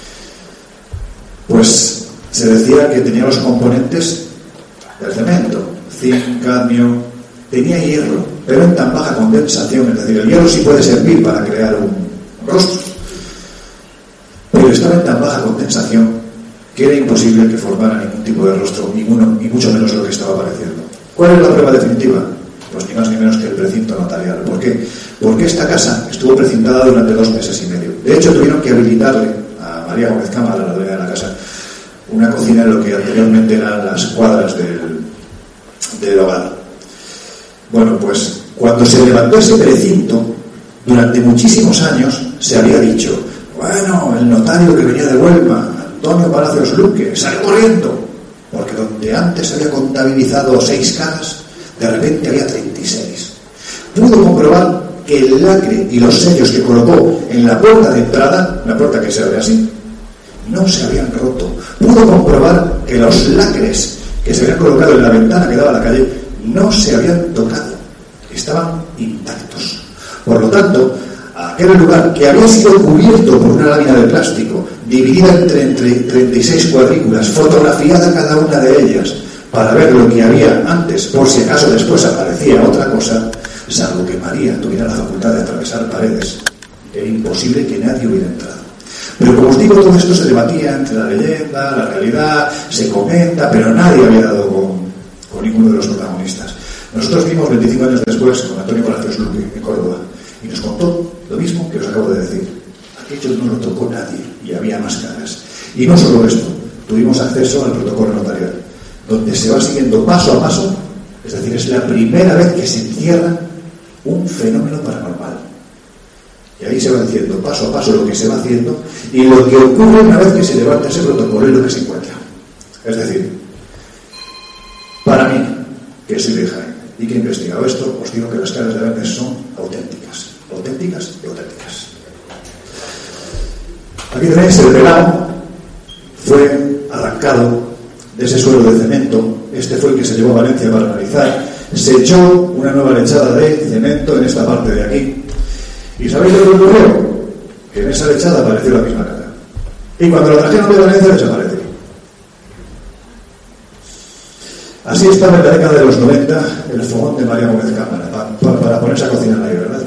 pues se decía que tenía los componentes del cemento, zinc, cadmio, tenía hierro, pero en tan baja condensación, es decir, el hierro sí puede servir para crear un rostro, pero estaba en tan baja condensación que era imposible que formara ningún tipo de rostro, ninguno, ni mucho menos lo que estaba apareciendo. ¿Cuál es la prueba definitiva? Pues ni más ni menos que el precinto notarial. ¿Por qué? Porque esta casa estuvo precintada durante dos meses y medio. De hecho, tuvieron que habilitarle a María Gómez Cámara, la dueña de la casa, una cocina en lo que anteriormente eran las cuadras del, del hogar. Bueno, pues cuando se levantó ese precinto, durante muchísimos años se había dicho, bueno, el notario que venía de Huelva, Antonio Palacios Luque, salió corriendo, porque donde antes había contabilizado seis caras, de repente había treinta y seis. Pudo comprobar que el lacre y los sellos que colocó en la puerta de entrada, la puerta que se abre así, no se habían roto. Pudo comprobar que los lacres que se habían colocado en la ventana que daba a la calle no se habían tocado, estaban intactos. Por lo tanto, aquel lugar que había sido cubierto por una lámina de plástico, dividida entre, entre treinta y seis cuadrículas, fotografiada cada una de ellas, para ver lo que había antes, por si acaso después aparecía otra cosa, salvo que María tuviera la facultad de atravesar paredes, era imposible que nadie hubiera entrado. Pero como os digo, todo esto se debatía entre la leyenda, la realidad, se comenta, pero nadie había dado con, con ninguno de los protagonistas. Nosotros vimos veinticinco años después con Antonio Palacios Luque en Córdoba y nos contó lo mismo que os acabo de decir. Aquello no lo tocó nadie y había más caras. Y no solo esto, tuvimos acceso al protocolo notarial, donde se va siguiendo paso a paso, es decir, es la primera vez que se encierra un fenómeno paranormal. Y ahí se va diciendo paso a paso lo que se va haciendo y lo que ocurre una vez que se levanta ese protocolo y lo que se encuentra. Es decir, para mí, que soy de Jaén y que he investigado esto, os digo que las caras de Avernes son auténticas, auténticas y auténticas. Aquí tenéis el pelado, fue arrancado de ese suelo de cemento. Este fue el que se llevó a Valencia para analizar. Se echó una nueva lechada de cemento en esta parte de aquí. ¿Y sabéis lo que ocurrió? Que en esa lechada apareció la misma cara. Y cuando la trajeron de Valencia desapareció. Así estaba en la década de los noventa el fogón de María Gómez Cámara, para, para, para ponerse a cocinar ahí, ¿verdad?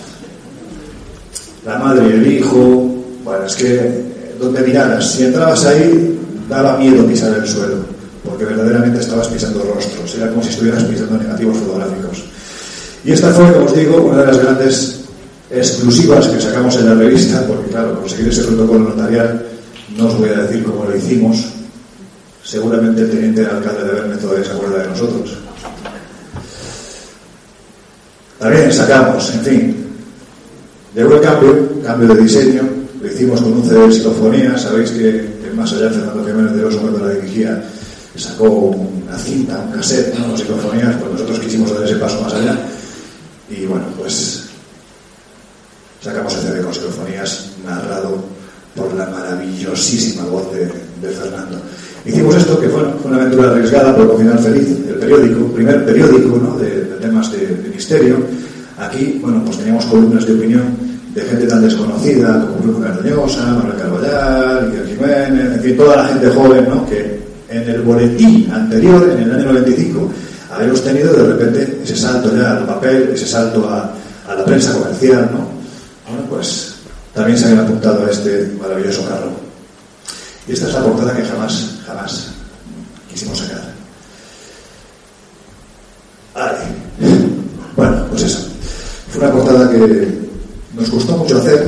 La madre y el hijo, bueno, es que donde miraras, si entrabas ahí, daba miedo pisar el suelo, porque verdaderamente estabas pisando rostros, era como si estuvieras pisando negativos fotográficos. Y esta fue, como os digo, una de las grandes exclusivas que sacamos en la revista, porque claro, conseguir ese protocolo notarial, no os voy a decir cómo lo hicimos. Seguramente el teniente alcalde de Avernes todavía se acuerda de nosotros. También sacamos, en fin, llegó el cambio, cambio de diseño, lo hicimos con un C D de psicofonía. Sabéis que, que más allá Fernando Jiménez de Oso, cuando la dirigía, sacó una cinta, un cassette, ¿no? Con psicofonías, pues nosotros quisimos dar ese paso más allá y bueno, pues sacamos el C D con psicofonías narrado por la maravillosísima voz de, de Fernando. Hicimos esto, que fue una aventura arriesgada, pero con final feliz. El periódico, primer periódico, ¿no? de, de temas de, de misterio. Aquí, bueno, pues teníamos columnas de opinión de gente tan desconocida como Bruno Cardeñosa, Manuel Carballal, Iker Jiménez, en fin, toda la gente joven, ¿no? Que en el boletín anterior, en el año noventa y cinco, habíamos tenido de repente ese salto ya al papel, ese salto a, a la prensa comercial, ¿no? Bueno, pues también se habían apuntado a este maravilloso carro. Y esta es la portada que jamás, jamás quisimos sacar. Ay. Bueno, pues eso. Fue una portada que nos costó mucho hacer.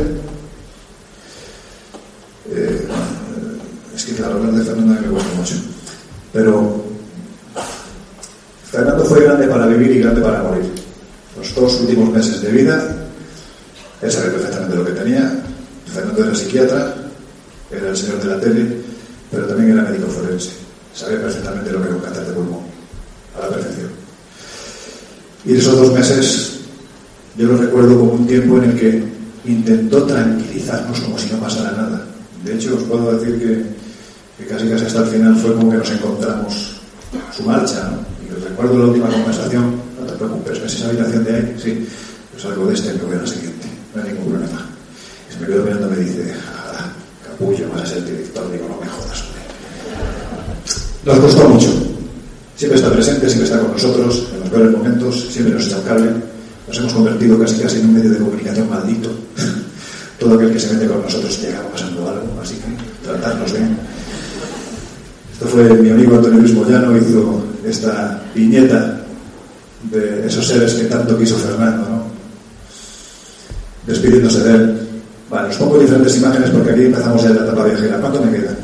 Eh, es que claro, hablar de Fernando me gusta mucho. Pero Fernando fue grande para vivir y grande para morir. Los dos últimos meses de vida, él sabía perfectamente lo que tenía. Fernando era psiquiatra, era el señor de la tele, pero también era médico forense. Sabía perfectamente lo que era un cáncer de pulmón, a la perfección. Y esos dos meses yo lo recuerdo como un tiempo en el que intentó tranquilizarnos como si no pasara nada. De hecho, os puedo decir que, que casi casi hasta el final fue como que nos encontramos su marcha, ¿no? Y os recuerdo la última conversación. No te preocupes, ¿ves esa habitación de ahí? Sí, yo salgo de este y me voy a la siguiente, no hay ningún problema. Y se me quedó mirando y me dice: ah, capullo, vas a ser director. Digo, no me jodas, hombre. Nos costó mucho. Siempre está presente, siempre está con nosotros en los peores momentos, siempre nos echa un cable. Nos hemos convertido casi casi en un medio de comunicación maldito. Todo aquel que se mete con nosotros te acaba pasando algo, así que tratarnos bien. Esto fue mi amigo Antonio Luis Moyano, hizo esta viñeta de esos seres que tanto quiso Fernando, ¿no? Despidiéndose de él. Vale, os pongo diferentes imágenes porque aquí empezamos ya la etapa viajera. ¿Cuánto me queda?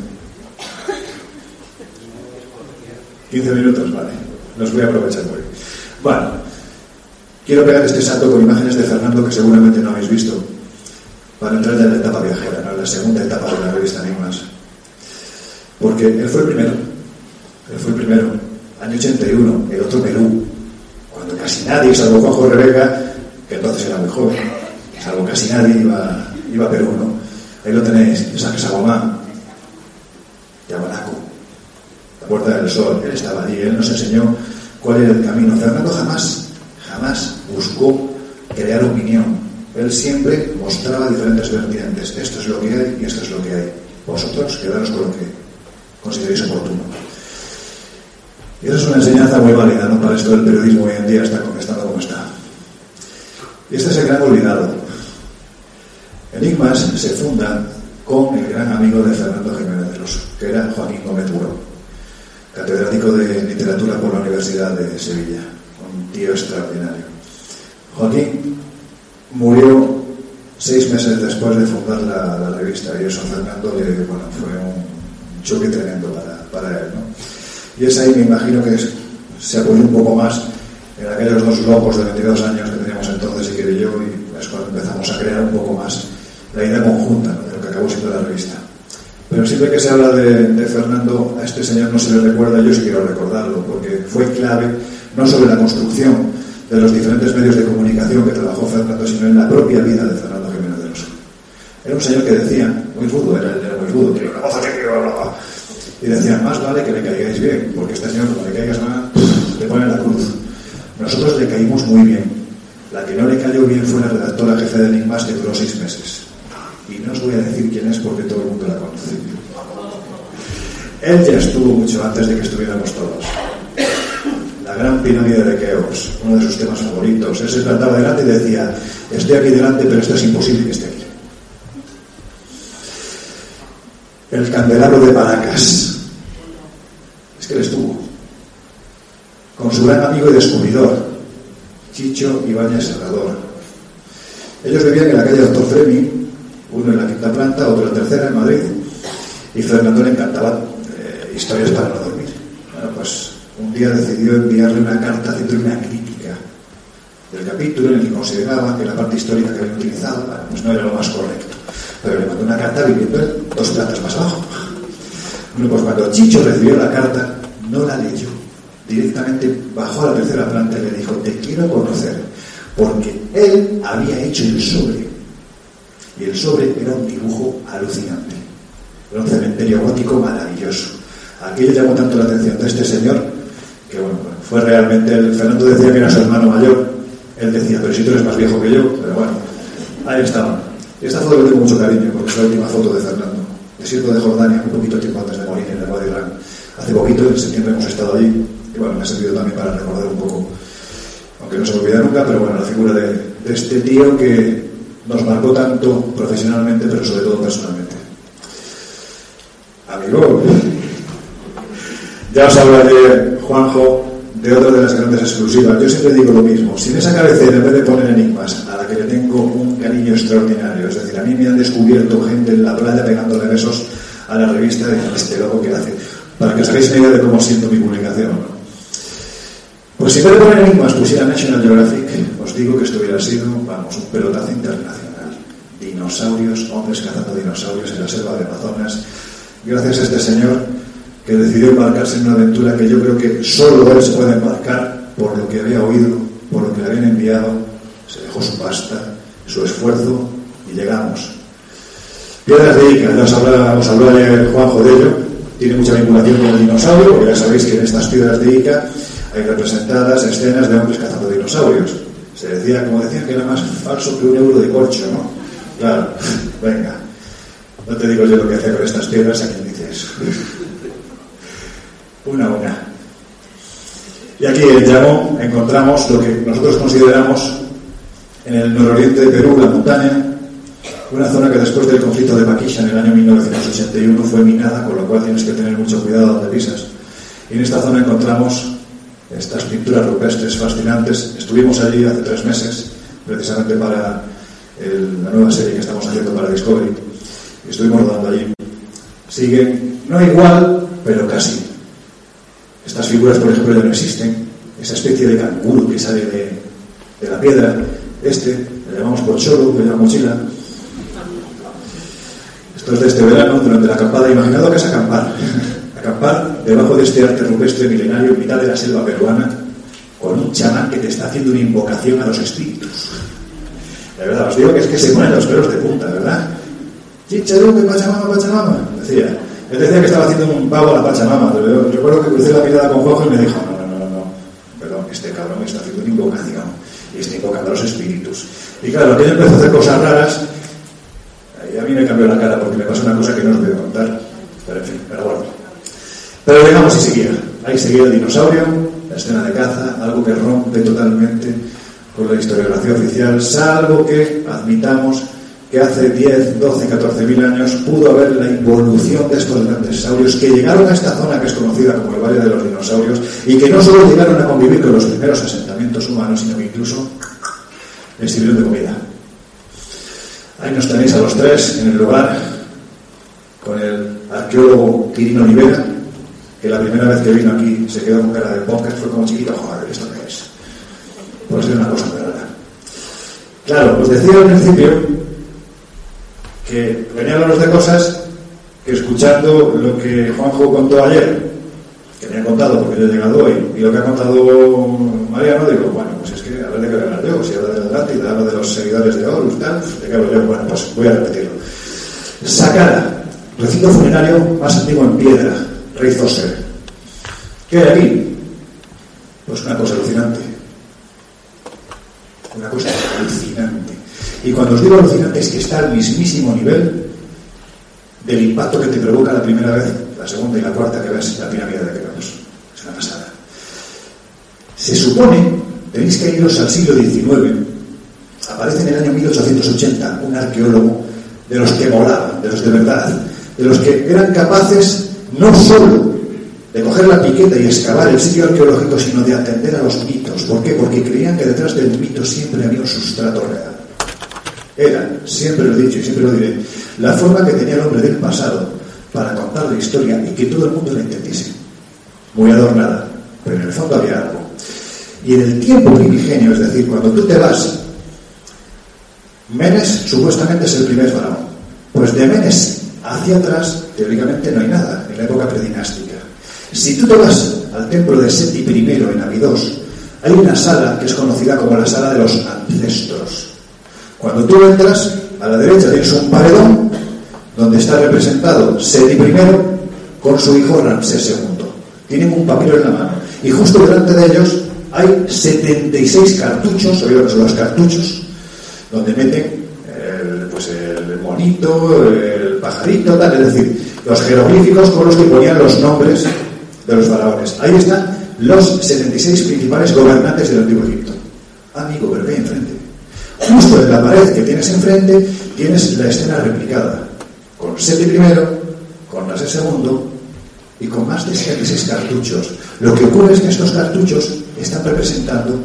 quince minutos, vale. Los voy a aprovechar hoy. Bueno, quiero pegar este salto con imágenes de Fernando que seguramente no habéis visto, para entrar ya en la etapa viajera, ¿no? En la segunda etapa de la revista Enigmas. Porque él fue el primero. Él fue el primero. Año ochenta y uno, el otro Perú. Cuando casi nadie, salvo Juanjo Rebeca, que entonces era muy joven, salvo casi nadie, iba, iba a Perú, ¿no? Ahí lo tenéis, San Sagomá, Yamanaco, la Puerta del Sol. Él estaba allí, él nos enseñó cuál era el camino. Fernando jamás, jamás buscó crear opinión. Él siempre mostraba diferentes vertientes. Esto es lo que hay y esto es lo que hay. Vosotros quedaros con lo que consideréis oportuno. Y eso es una enseñanza muy válida, ¿no? Para esto del periodismo hoy en día, está estando como está. Y este es el gran olvidado. Enigmas se funda con el gran amigo de Fernando Jiménez del Oso, que era Joaquín Gómez Buró, catedrático de literatura por la Universidad de Sevilla, un tío extraordinario. Joaquín murió seis meses después de fundar la, la revista, y eso a Fernando le, bueno, fue un choque tremendo para, para él, ¿no? Y es ahí, me imagino, que es, se apoyó un poco más en aquellos dos locos de veintidós años que teníamos entonces, Iker y yo, y es cuando empezamos a crear un poco más la idea conjunta, ¿no?, de lo que acabó siendo la revista. Pero siempre que se habla de, de Fernando, a este señor no se le recuerda. Yo sí quiero recordarlo, porque fue clave no solo en la construcción de los diferentes medios de comunicación que trabajó Fernando, sino en la propia vida de Fernando Jiménez del Oso. Era un señor que decía, muy rudo, era, era muy rudo, tío, una voz así, y decían, más vale que le caigáis bien, porque este señor, cuando le caigas mal, le pone la cruz. Nosotros le caímos muy bien. La que no le cayó bien fue la redactora jefe de Enigmas, que duró seis meses. Y no os voy a decir quién es, porque todo el mundo la conoce. Él ya estuvo mucho antes de que estuviéramos todos. La gran pirámide de Keops, uno de sus temas favoritos. Él se plantaba delante y decía, estoy aquí delante, pero esto es imposible que esté aquí. El candelabro de Paracas. Es que él estuvo con su gran amigo y descubridor, Chicho Ibáñez Serrador. Ellos vivían en la calle Doctor Fremi, uno en la quinta planta, otro en la tercera, en Madrid, y Fernando le encantaban eh, historias para no dormir. Bueno, pues un día decidió enviarle una carta haciendo una crítica del capítulo en el que consideraba que la parte histórica que había utilizado, bueno, pues no era lo más correcto, pero le mandó una carta viviendo dos plantas más abajo. Bueno, pues cuando Chicho recibió la carta, no la leyó, directamente bajó a la tercera planta y le dijo, te quiero conocer, porque él había hecho el sobre, y el sobre era un dibujo alucinante, era un cementerio gótico maravilloso. Aquello llamó tanto la atención de este señor que bueno, fue realmente, el Fernando decía que era su hermano mayor, él decía, pero si tú eres más viejo que yo, pero bueno, ahí estaban. Y esta foto le tengo mucho cariño, porque es la última foto de Fernando, desierto de Jordania, un poquito tiempo antes de morir en el Wadi Ram. Hace poquito, en septiembre, hemos estado allí, y bueno, me ha servido también para recordar un poco, aunque no se me olvida nunca, pero bueno, la figura de, de este tío que nos marcó tanto profesionalmente, pero sobre todo personalmente. Amigo, ya os hablaré, Juanjo, de otra de las grandes exclusivas. Yo siempre digo lo mismo, si en esa cabecera, en vez de poner Enigmas, a la que le tengo un cariño extraordinario, es decir, a mí me han descubierto gente en la playa pegándole besos a la revista de este loco que hace, para que os hagáis una idea de cómo siento mi publicación, ¿no? Pues si en vez de poner Enigmas pusiera National Geographic, os digo que esto hubiera sido, vamos, un pelotazo internacional. Dinosaurios, hombres cazando dinosaurios en la selva de Amazonas, gracias a este señor que decidió embarcarse en una aventura que yo creo que solo él se puede embarcar por lo que había oído, por lo que le habían enviado. Se dejó su pasta, su esfuerzo y llegamos. Piedras de Ica, ya os habla, os hablaré Juanjo de ello, tiene mucha vinculación con el dinosaurio, porque ya sabéis que en estas piedras de Ica hay representadas escenas de hombres cazando dinosaurios. Se decía, como decían, que era más falso que un euro de corcho, ¿no? Claro, venga, no te digo yo lo que hacía con estas piedras, a quien dice eso. Una a una. Y aquí en Llamo encontramos lo que nosotros consideramos en el nororiente de Perú, la montaña, una zona que después del conflicto de Paquisha en el año mil novecientos ochenta y uno fue minada, con lo cual tienes que tener mucho cuidado donde pisas. Y en esta zona encontramos estas pinturas rupestres fascinantes. Estuvimos allí hace tres meses, precisamente para el, la nueva serie que estamos haciendo para Discovery. Y estuvimos rodando allí. Siguen, no igual, pero casi. Estas figuras, por ejemplo, ya no existen. Esa especie de canguro que sale de, de la piedra, este, le llamamos pocholo, que lleva mochila. Esto es de este verano, durante la acampada. Imaginad lo que es acampar. Acampar debajo de este arte rupestre milenario en mitad de la selva peruana, con un chamán que te está haciendo una invocación a los espíritus. De verdad, os digo que es que se ponen los pelos de punta, ¿verdad? Chicharuque, Pachamama, Pachamama, decía. Él decía que estaba haciendo un pavo a la Pachamama. Yo recuerdo que crucé la mirada con Juanjo y me dijo, no, no, no, no, perdón, este cabrón está haciendo una invocación y está invocando a los espíritus. Y claro, aquello empezó a hacer cosas raras y a mí me cambió la cara porque me pasó una cosa que no os voy a contar, pero en fin, pero bueno. Pero digamos, y seguía, ahí seguía el dinosaurio, la escena de caza, algo que rompe totalmente con la historiografía oficial, salvo que admitamos que hace diez, doce, catorce mil años pudo haber la involución de estos grandes dinosaurios que llegaron a esta zona que es conocida como el Valle de los Dinosaurios y que no solo llegaron a convivir con los primeros asentamientos humanos, sino que incluso les sirvieron de comida. Ahí nos tenéis a los tres en el lugar con el arqueólogo Quirino Olivera, que la primera vez que vino aquí se quedó con cara de póker, fue como chiquito, joder, ¿esto qué es? Puede ser una cosa muy rara. Claro, os decía al principio que venía a hablaros de cosas que, escuchando lo que Juanjo contó ayer, que me ha contado porque yo he llegado hoy, y lo que ha contado Mariano, digo, bueno, pues es que a ver de qué hablar yo, si habla de Atlántida, habla de los seguidores de Horus, tal, de qué hablo yo, bueno, pues voy a repetirlo. Saqqara, recinto funerario más antiguo en piedra, Rey Zoser. ¿Qué hay aquí? Pues una cosa alucinante. Una cosa alucinante. Y cuando os digo alucinante es que está al mismísimo nivel del impacto que te provoca la primera vez, la segunda y la cuarta que ves la pirámide de Keops. Es una pasada. Se supone, tenéis que iros al siglo diecinueve, aparece en el año mil ochocientos ochenta un arqueólogo de los que molaban, de los de verdad, de los que eran capaces no solo de coger la piqueta y excavar el sitio arqueológico, sino de atender a los mitos. ¿Por qué? Porque creían que detrás del mito siempre había un sustrato real. Era, siempre lo he dicho y siempre lo diré, la forma que tenía el hombre del pasado para contar la historia y que todo el mundo la entendiese. Muy adornada, pero en el fondo había algo. Y en el tiempo primigenio, es decir, cuando tú te vas, Menes supuestamente es el primer faraón. Pues de Menes hacia atrás, teóricamente no hay nada, en la época predinástica. Si tú te vas al templo de Seti primero en Abidos, hay una sala que es conocida como la sala de los ancestros. Cuando tú entras, a la derecha tienes un paredón donde está representado Seti primero con su hijo Ramsés segundo. Tienen un papiro en la mano y justo delante de ellos hay setenta y seis cartuchos, ¿sabéis lo que son los cartuchos? Donde meten el, pues el monito, el pajarito, tal, es decir, los jeroglíficos con los que ponían los nombres de los faraones. Ahí están los setenta y seis principales gobernantes del Antiguo Egipto. Amigo, pero ¿qué hay enfrente? Justo en la pared que tienes enfrente tienes la escena replicada con Seti primero, con Ramsés segundo y con más de setenta y seis cartuchos. Lo que ocurre es que estos cartuchos están representando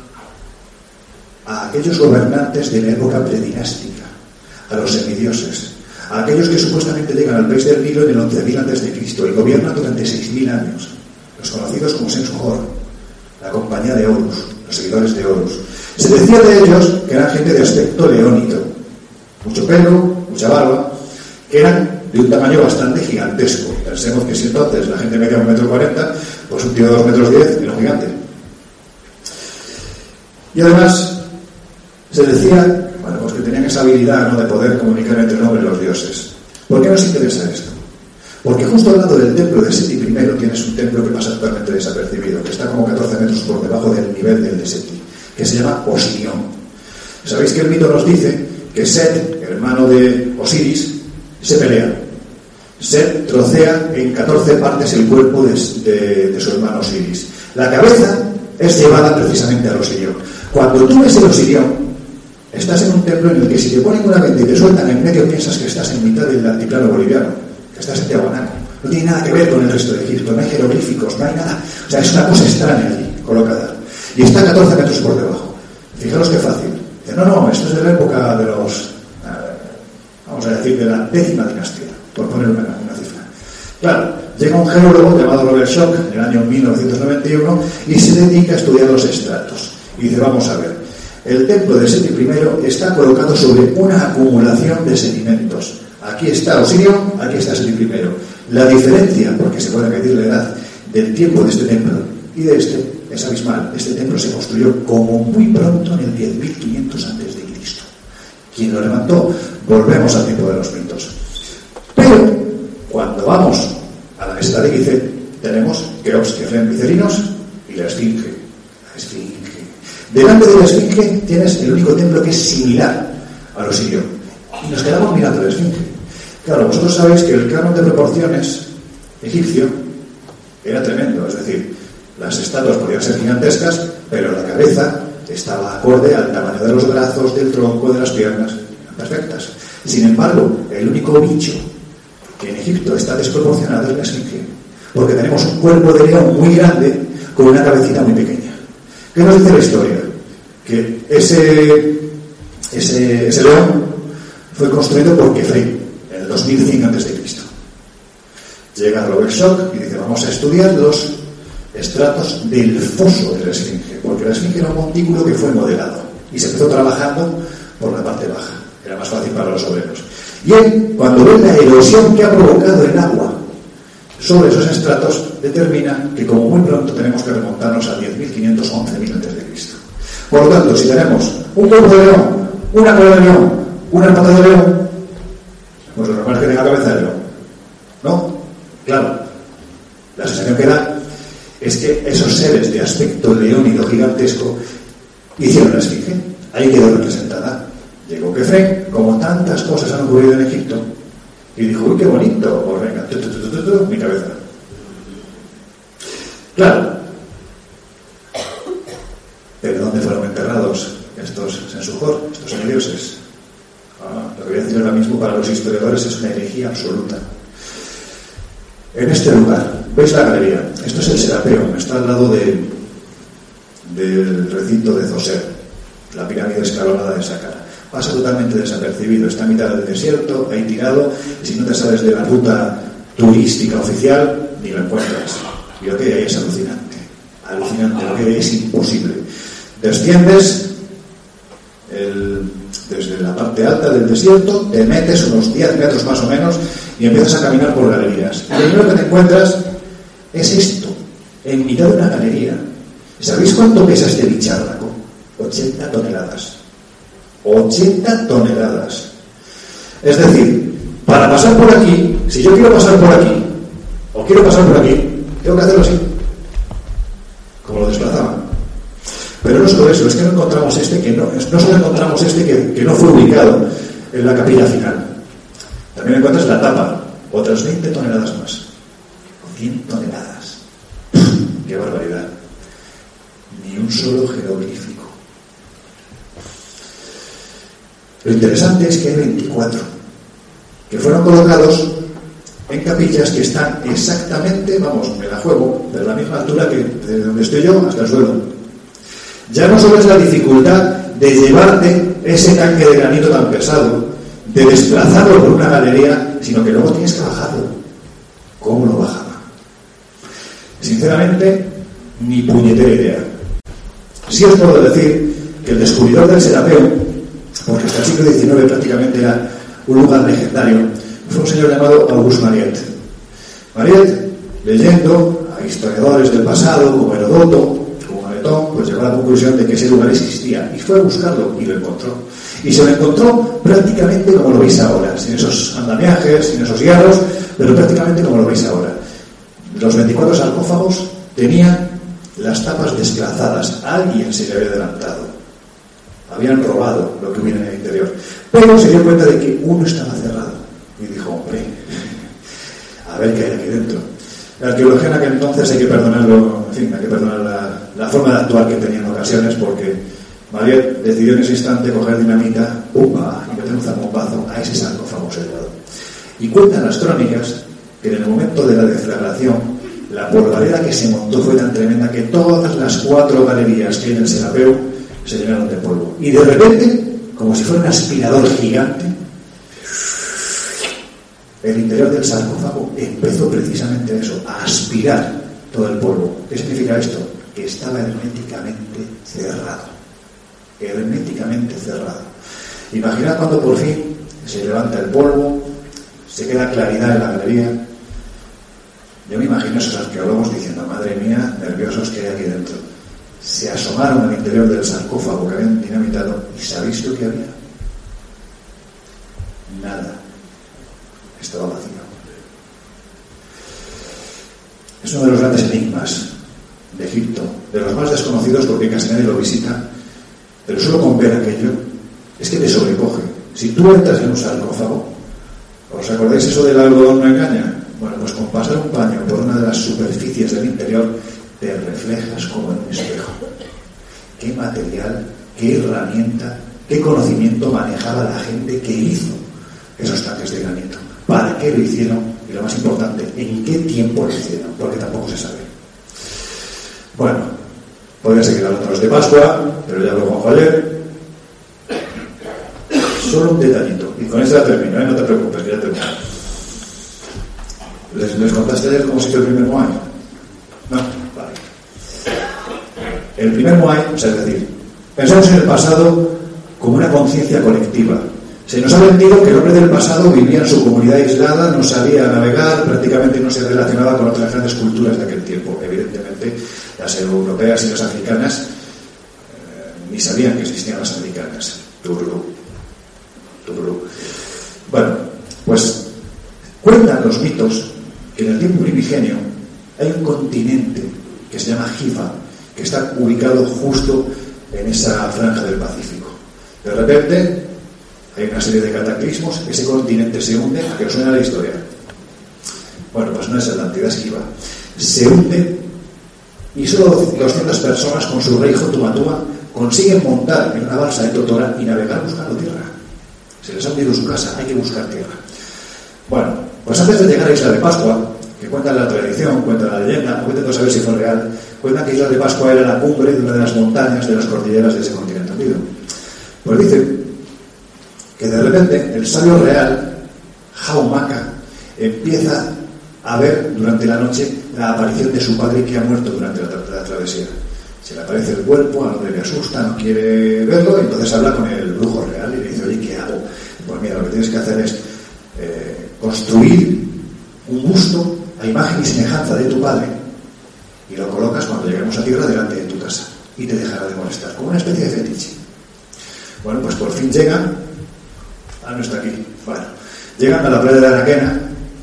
a aquellos gobernantes de la época predinástica, a los semidioses, a aquellos que supuestamente llegan al país del Nilo en el once mil antes de Cristo y gobiernan durante seis mil años, los conocidos como Sensu-Hor, la compañía de Horus, los seguidores de Horus. Se decía de ellos que eran gente de aspecto leónico, mucho pelo, mucha barba, que eran de un tamaño bastante gigantesco. Pensemos que si entonces la gente medía un metro cuarenta, pues un tío de dos metros diez era un gigante. Y además se decía, bueno, pues que tenían esa habilidad, ¿no?, de poder comunicar entre el hombre y los dioses. ¿Por qué nos interesa esto? Porque justo al lado del templo de Seti primero tienes un templo que pasa totalmente desapercibido, que está como catorce metros por debajo del nivel del de Seti, que se llama Osirión. Sabéis que el mito nos dice que Set, hermano de Osiris, se pelea. Set trocea en catorce partes el cuerpo de, de, de su hermano Osiris. La cabeza es llevada precisamente al Osirión. Cuando tú ves el Osirión, estás en un templo en el que si te ponen una venda y te sueltan en medio, piensas que estás en mitad del altiplano boliviano, que estás en Tiahuanaco. No tiene nada que ver con el resto de Egipto, no hay jeroglíficos, no hay nada. O sea, es una cosa extraña allí, colocada. Y está a catorce metros por debajo. Fijaros qué fácil. Dice, no, no, esto es de la época de los, eh, vamos a decir, de la décima dinastía, por poner una, una cifra. Claro, llega un geólogo llamado Robert Schoch en el año mil novecientos noventa y uno y se dedica a estudiar los estratos. Y dice, vamos a ver, el templo de Seti primero está colocado sobre una acumulación de sedimentos. Aquí está Osirión, aquí está Seti primero. La diferencia, porque se puede medir la edad, del tiempo de este templo y de este es abismal. Este templo se construyó como muy pronto en el diez mil quinientos antes de Cristo. ¿Quién lo levantó? Volvemos al tiempo de los mitos. Pero cuando vamos a la meseta de Gizeh, tenemos Keops, Kefren, Vicerinos y la Esfinge. La Esfinge. Delante de la Esfinge tienes el único templo que es similar al Osirión. Y nos quedamos mirando la Esfinge. Claro, vosotros sabéis que el canon de proporciones egipcio era tremendo. Es decir, las estatuas podían ser gigantescas, pero la cabeza estaba acorde al tamaño de los brazos, del tronco, de las piernas. perfectas. Sin embargo, el único bicho que en Egipto está desproporcionado es la esfinge, porque tenemos un cuerpo de león muy grande con una cabecita muy pequeña. ¿Qué nos dice la historia? Que ese, ese, ese león fue construido por Kefren en el dos mil cien antes de Cristo. Llega Robert Schoch y dice: vamos a estudiar los estratos del foso de la esfinge, porque la esfinge era un montículo que fue modelado y se empezó trabajando por la parte baja, era más fácil para los obreros. Y él, cuando ve la erosión que ha provocado el agua sobre esos estratos, determina que como muy pronto tenemos que remontarnos a diez mil quinientos once mil antes de Cristo. Por lo tanto, si tenemos un cuerpo de león, una cola de león, una pata de león, pues lo normal es que tenga cabeza de león, ¿no? Claro, la sensación que da es que esos seres de aspecto leónido gigantesco hicieron la esfinge. Ahí quedó representada. Llegó Kefren, como tantas cosas han ocurrido en Egipto, y dijo: uy, qué bonito, pues venga, tu, tu, tu, tu, tu, mi cabeza. Claro. ¿Pero dónde fueron enterrados estos Sensujor, estos semidioses? Ah, lo que voy a decir ahora mismo para los historiadores es una herejía absoluta. En este lugar, ¿veis la galería? Esto es el Serapeum, está al lado de, del recinto de Zoser, la pirámide escalonada de Saqqara. Pasa totalmente desapercibido, está a mitad del desierto, ahí tirado, y si no te sabes de la ruta turística oficial, ni lo encuentras. Y lo que hay ahí es alucinante, alucinante, lo que hay es imposible. Desciendes el, desde la parte alta del desierto, te metes unos diez metros más o menos y empiezas a caminar por galerías. Y lo primero que te encuentras es esto, en mitad de una galería. ¿Sabéis cuánto pesa este bicharraco? ochenta toneladas. ochenta toneladas. Es decir, para pasar por aquí, si yo quiero pasar por aquí, o quiero pasar por aquí, tengo que hacerlo así, como lo desplazaban. Pero no solo eso, es que no encontramos este que no, no solo encontramos este que, que no fue ubicado en la capilla final. También encuentras la tapa, otras veinte toneladas más. cien toneladas. ¡Qué barbaridad! Ni un solo jeroglífico. Lo interesante es que hay veinticuatro que fueron colocados en capillas que están exactamente, vamos, me la juego, de la misma altura que de donde estoy yo hasta el suelo. Ya no solo es la dificultad de llevarte ese tanque de granito tan pesado, de desplazarlo por una galería, sino que luego tienes que bajarlo. ¿Cómo lo bajaba? Sinceramente, ni puñetera idea. Sí os puedo decir que el descubridor del Serapeum, porque hasta el siglo diecinueve prácticamente era un lugar legendario, fue un señor llamado Auguste Mariette. Mariette, leyendo a historiadores del pasado como Herodoto, como Aletón, pues llegó a la conclusión de que ese lugar existía y fue a buscarlo y lo encontró. Y se lo encontró prácticamente como lo veis ahora, sin esos andamiajes, sin esos hierros, pero prácticamente como lo veis ahora. Los veinticuatro sarcófagos tenían las tapas desplazadas, a alguien se le había adelantado. Habían robado lo que hubiera en el interior. Pero se dio cuenta de que uno estaba cerrado. Y dijo: hombre, a ver qué hay aquí dentro. La arqueología en aquel entonces hay que perdonarlo, en fin, hay que perdonar la, la forma de actuar que tenía en ocasiones, porque Mariette decidió en ese instante coger dinamita, ¡pumba!, y meter un zambombazo a ese sarcófago sellado. Y cuentan las crónicas que en el momento de la deflagración, la polvareda que se montó fue tan tremenda que todas las cuatro galerías que hay en el Serapeum se llenaron de polvo. Y de repente, como si fuera un aspirador gigante, el interior del sarcófago empezó precisamente a eso, a aspirar todo el polvo. ¿Qué significa esto? Que estaba herméticamente cerrado. Herméticamente cerrado. Imaginad cuando por fin se levanta el polvo, se queda claridad en la galería. Yo me imagino a esos arqueólogos diciendo: madre mía, nerviosos que hay aquí dentro. Se asomaron al interior del sarcófago que habían dinamitado y ¿sabéis lo que había? Nada. Estaba vacío. Es uno de los grandes enigmas de Egipto, de los más desconocidos porque casi nadie lo visita, pero solo con ver aquello es que te sobrecoge. Si tú entras en un sarcófago, ¿os acordáis eso del algodón no engaña? Bueno, pues con pasar un paño por una de las superficies del interior te reflejas como en un espejo. Qué material, qué herramienta ¿Qué conocimiento manejaba la gente que hizo esos tanques de granito? ¿Para qué lo hicieron? Y lo más importante, ¿en qué tiempo lo hicieron? Porque tampoco se sabe. Bueno, podría seguir hablando los de Pascua, pero ya lo Juanjo ayer. Solo un detallito, y con esto ya termino, ¿eh? No te preocupes, que ya termino. ¿Les, les contaste ayer cómo se hizo el primer Moai? No, vale. El primer Moai, o sea, es decir, pensamos en el pasado como una conciencia colectiva. Se nos ha vendido que el hombre del pasado vivía en su comunidad aislada, no sabía navegar, prácticamente no se relacionaba con otras grandes culturas de aquel tiempo. Evidentemente, las europeas y las africanas eh, ni sabían que existían las americanas. Tururú. Tururú. Bueno, pues cuentan los mitos que en el tiempo primigenio hay un continente que se llama Gifa, que está ubicado justo en esa franja del Pacífico. De repente hay una serie de cataclismos, ese continente se hunde. ¿A qué os suena la historia? Bueno, pues no es Atlántida, es Giva. Se hunde y solo doscientas personas con su rey Jotumatuma consiguen montar en una balsa de Totora y navegar buscando tierra. Se les ha hundido su casa, hay que buscar tierra. Bueno, pues antes de llegar a Isla de Pascua, que cuenta la tradición, cuenta la leyenda, no intento saber si fue real, cuenta que Isla de Pascua era la cumbre de una de las montañas de las cordilleras de ese continente hundido. Pues dice que de repente el sabio real, Jaumaca, empieza a ver durante la noche la aparición de su padre que ha muerto durante la, tra- la travesía. Se le aparece el cuerpo, al hombre le asusta, no quiere verlo, y entonces habla con el brujo real y le dice, oye, ¿qué hago? Pues mira, lo que tienes que hacer es eh, construir un busto a imagen y semejanza de tu padre y lo colocas cuando lleguemos a tierra delante de tu casa y te dejará de molestar, como una especie de fetiche. Bueno, pues por fin llegan. Ah, no está aquí. Bueno, llegan a la playa de Anaquena,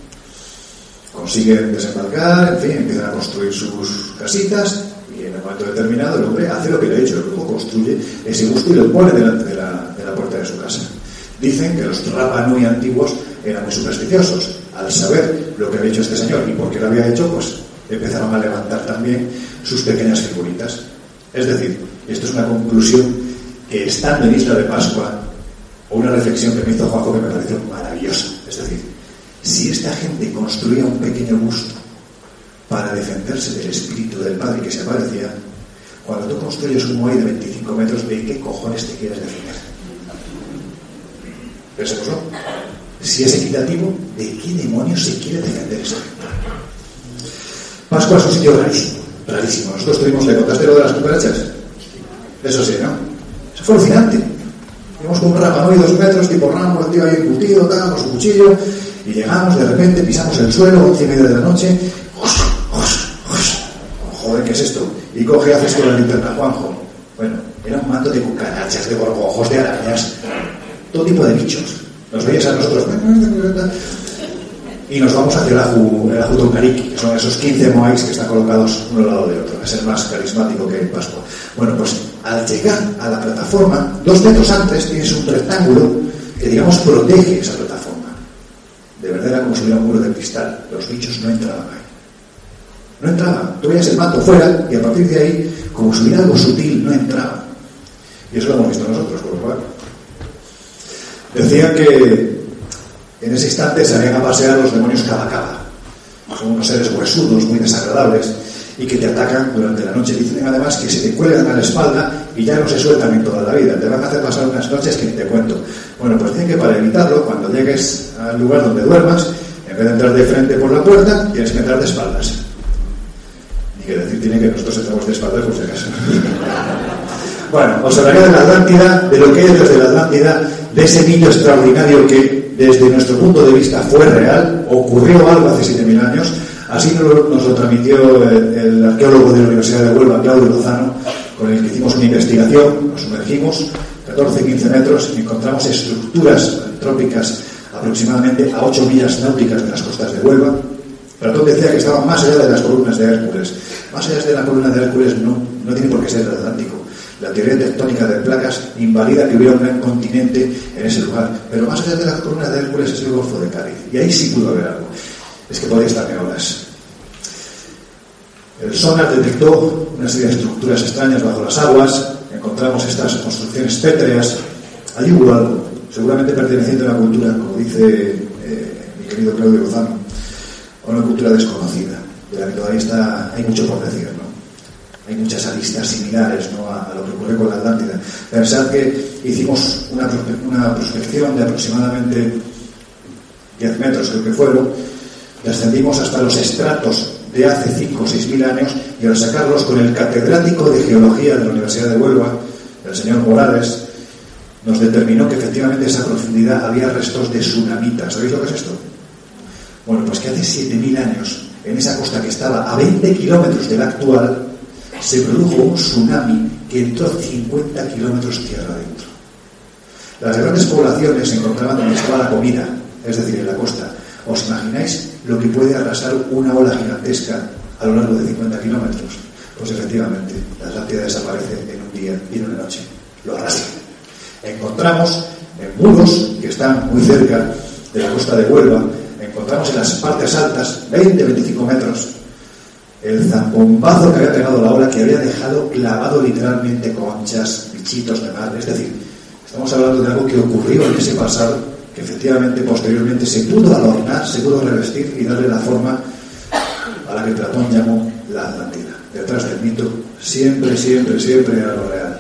consiguen desembarcar, en fin, empiezan a construir sus casitas y en el momento determinado el hombre hace lo que le ha dicho, el brujo construye ese busto y lo pone delante de la, de la puerta de su casa. Dicen que los Rapa Nui antiguos eran muy supersticiosos. Al saber lo que había hecho este señor y por qué lo había hecho, pues empezaron a levantar también sus pequeñas figuritas. Es decir, esto es una conclusión que estando en Isla de Pascua, o una reflexión que me hizo Juanjo que me pareció maravillosa. Es decir, si esta gente construía un pequeño busto para defenderse del espíritu del padre que se aparecía, cuando tú construyes un Moai de veinticinco metros, ¿de qué cojones te quieres defender? Pensémoslo. Si es equitativo, ¿de qué demonios se quiere defender esa gente? Pascua es un sitio rarísimo, rarísimo. Nosotros tuvimos, ¿le contaste lo de las cucarachas? Eso sí, ¿no? Eso fue alucinante. Íbamos con un Rapa Nui dos metros, tipo Rambo, el tío ahí embutido, tal, con su cuchillo, y llegamos, de repente, pisamos el suelo, once y media de la noche, joder, ¿qué es esto? Y coge y haces con la linterna, Juanjo. Bueno, era un manto de cucarachas, de gorgojos, de arañas, todo tipo de bichos. Nos veías a nosotros, y nos vamos hacia el Aju, el Aju Tonkariki, que son esos quince Moais que están colocados uno al lado del otro. Es el más carismático que hay en Pascua. Bueno, pues al llegar a la plataforma, dos metros antes tienes un rectángulo que, digamos, protege esa plataforma. De verdad era como si hubiera un muro de cristal. Los bichos no entraban ahí. No entraban. Tú veías el manto fuera y a partir de ahí, como si hubiera algo sutil, no entraban. Y eso lo hemos visto nosotros, por lo cual. Decían que en ese instante se habían a pasear los demonios Kabakaba. Son unos seres huesudos, muy desagradables, y que te atacan durante la noche. Dicen además que se te cuelgan a la espalda y ya no se sueltan en toda la vida. Te van a hacer pasar unas noches que ni te cuento. Bueno, pues dicen que para evitarlo, cuando llegues al lugar donde duermas, en vez de entrar de frente por la puerta, tienes que entrar de espaldas. Y que decir tiene que nosotros entramos de espaldas por si acaso. Bueno, os hablaré de la Atlántida, de lo que hay desde la Atlántida, de ese mito extraordinario que, desde nuestro punto de vista, fue real, ocurrió algo hace siete mil años. Así nos lo, nos lo transmitió el, el arqueólogo de la Universidad de Huelva, Claudio Lozano, con el que hicimos una investigación. Nos sumergimos catorce a quince metros y encontramos estructuras antrópicas aproximadamente a ocho millas náuticas de las costas de Huelva. Platón decía que estaban más allá de las columnas de Hércules. Más allá de la columna de Hércules no, no tiene por qué ser el Atlántico. La teoría tectónica de placas invalida que hubiera un gran continente en ese lugar. Pero más allá de la columna de Hércules es el Golfo de Cádiz. Y ahí sí pudo haber algo. Es que podía estar en horas. El sonar detectó una serie de estructuras extrañas bajo las aguas. Encontramos estas construcciones pétreas allí hubo algo, seguramente perteneciente a una cultura, como dice eh, mi querido Claudio Lozano, a una cultura desconocida, de la que todavía está, hay mucho por decir, ¿no? Hay muchas aristas similares, ¿no?, a, a lo que ocurrió con la Atlántida. Pensad que hicimos una, una prospección de aproximadamente diez metros, creo que fueron, descendimos hasta los estratos de hace cinco o seis mil años, y al sacarlos con el catedrático de Geología de la Universidad de Huelva, el señor Morales, nos determinó que efectivamente a esa profundidad había restos de tsunamita. ¿Sabéis lo que es esto? Bueno, pues que hace siete mil años, en esa costa que estaba a veinte kilómetros de la actual, se produjo un tsunami que entró cincuenta kilómetros tierra adentro. Las grandes poblaciones se encontraban donde estaba la comida, es decir, en la costa. ¿Os imagináis lo que puede arrasar una ola gigantesca a lo largo de cincuenta kilómetros? Pues efectivamente, la Atlántida desaparece en un día y en una noche. Lo arrasa. Encontramos en muros que están muy cerca de la costa de Huelva, encontramos en las partes altas, veinte a veinticinco metros, el zambombazo que había pegado la ola, que había dejado clavado literalmente conchas, bichitos de mar. Es decir, estamos hablando de algo que ocurrió en ese pasado, que efectivamente posteriormente se pudo adornar, se pudo revestir y darle la forma a la que Platón llamó la Atlántida. Detrás del mito, siempre, siempre, siempre era lo real.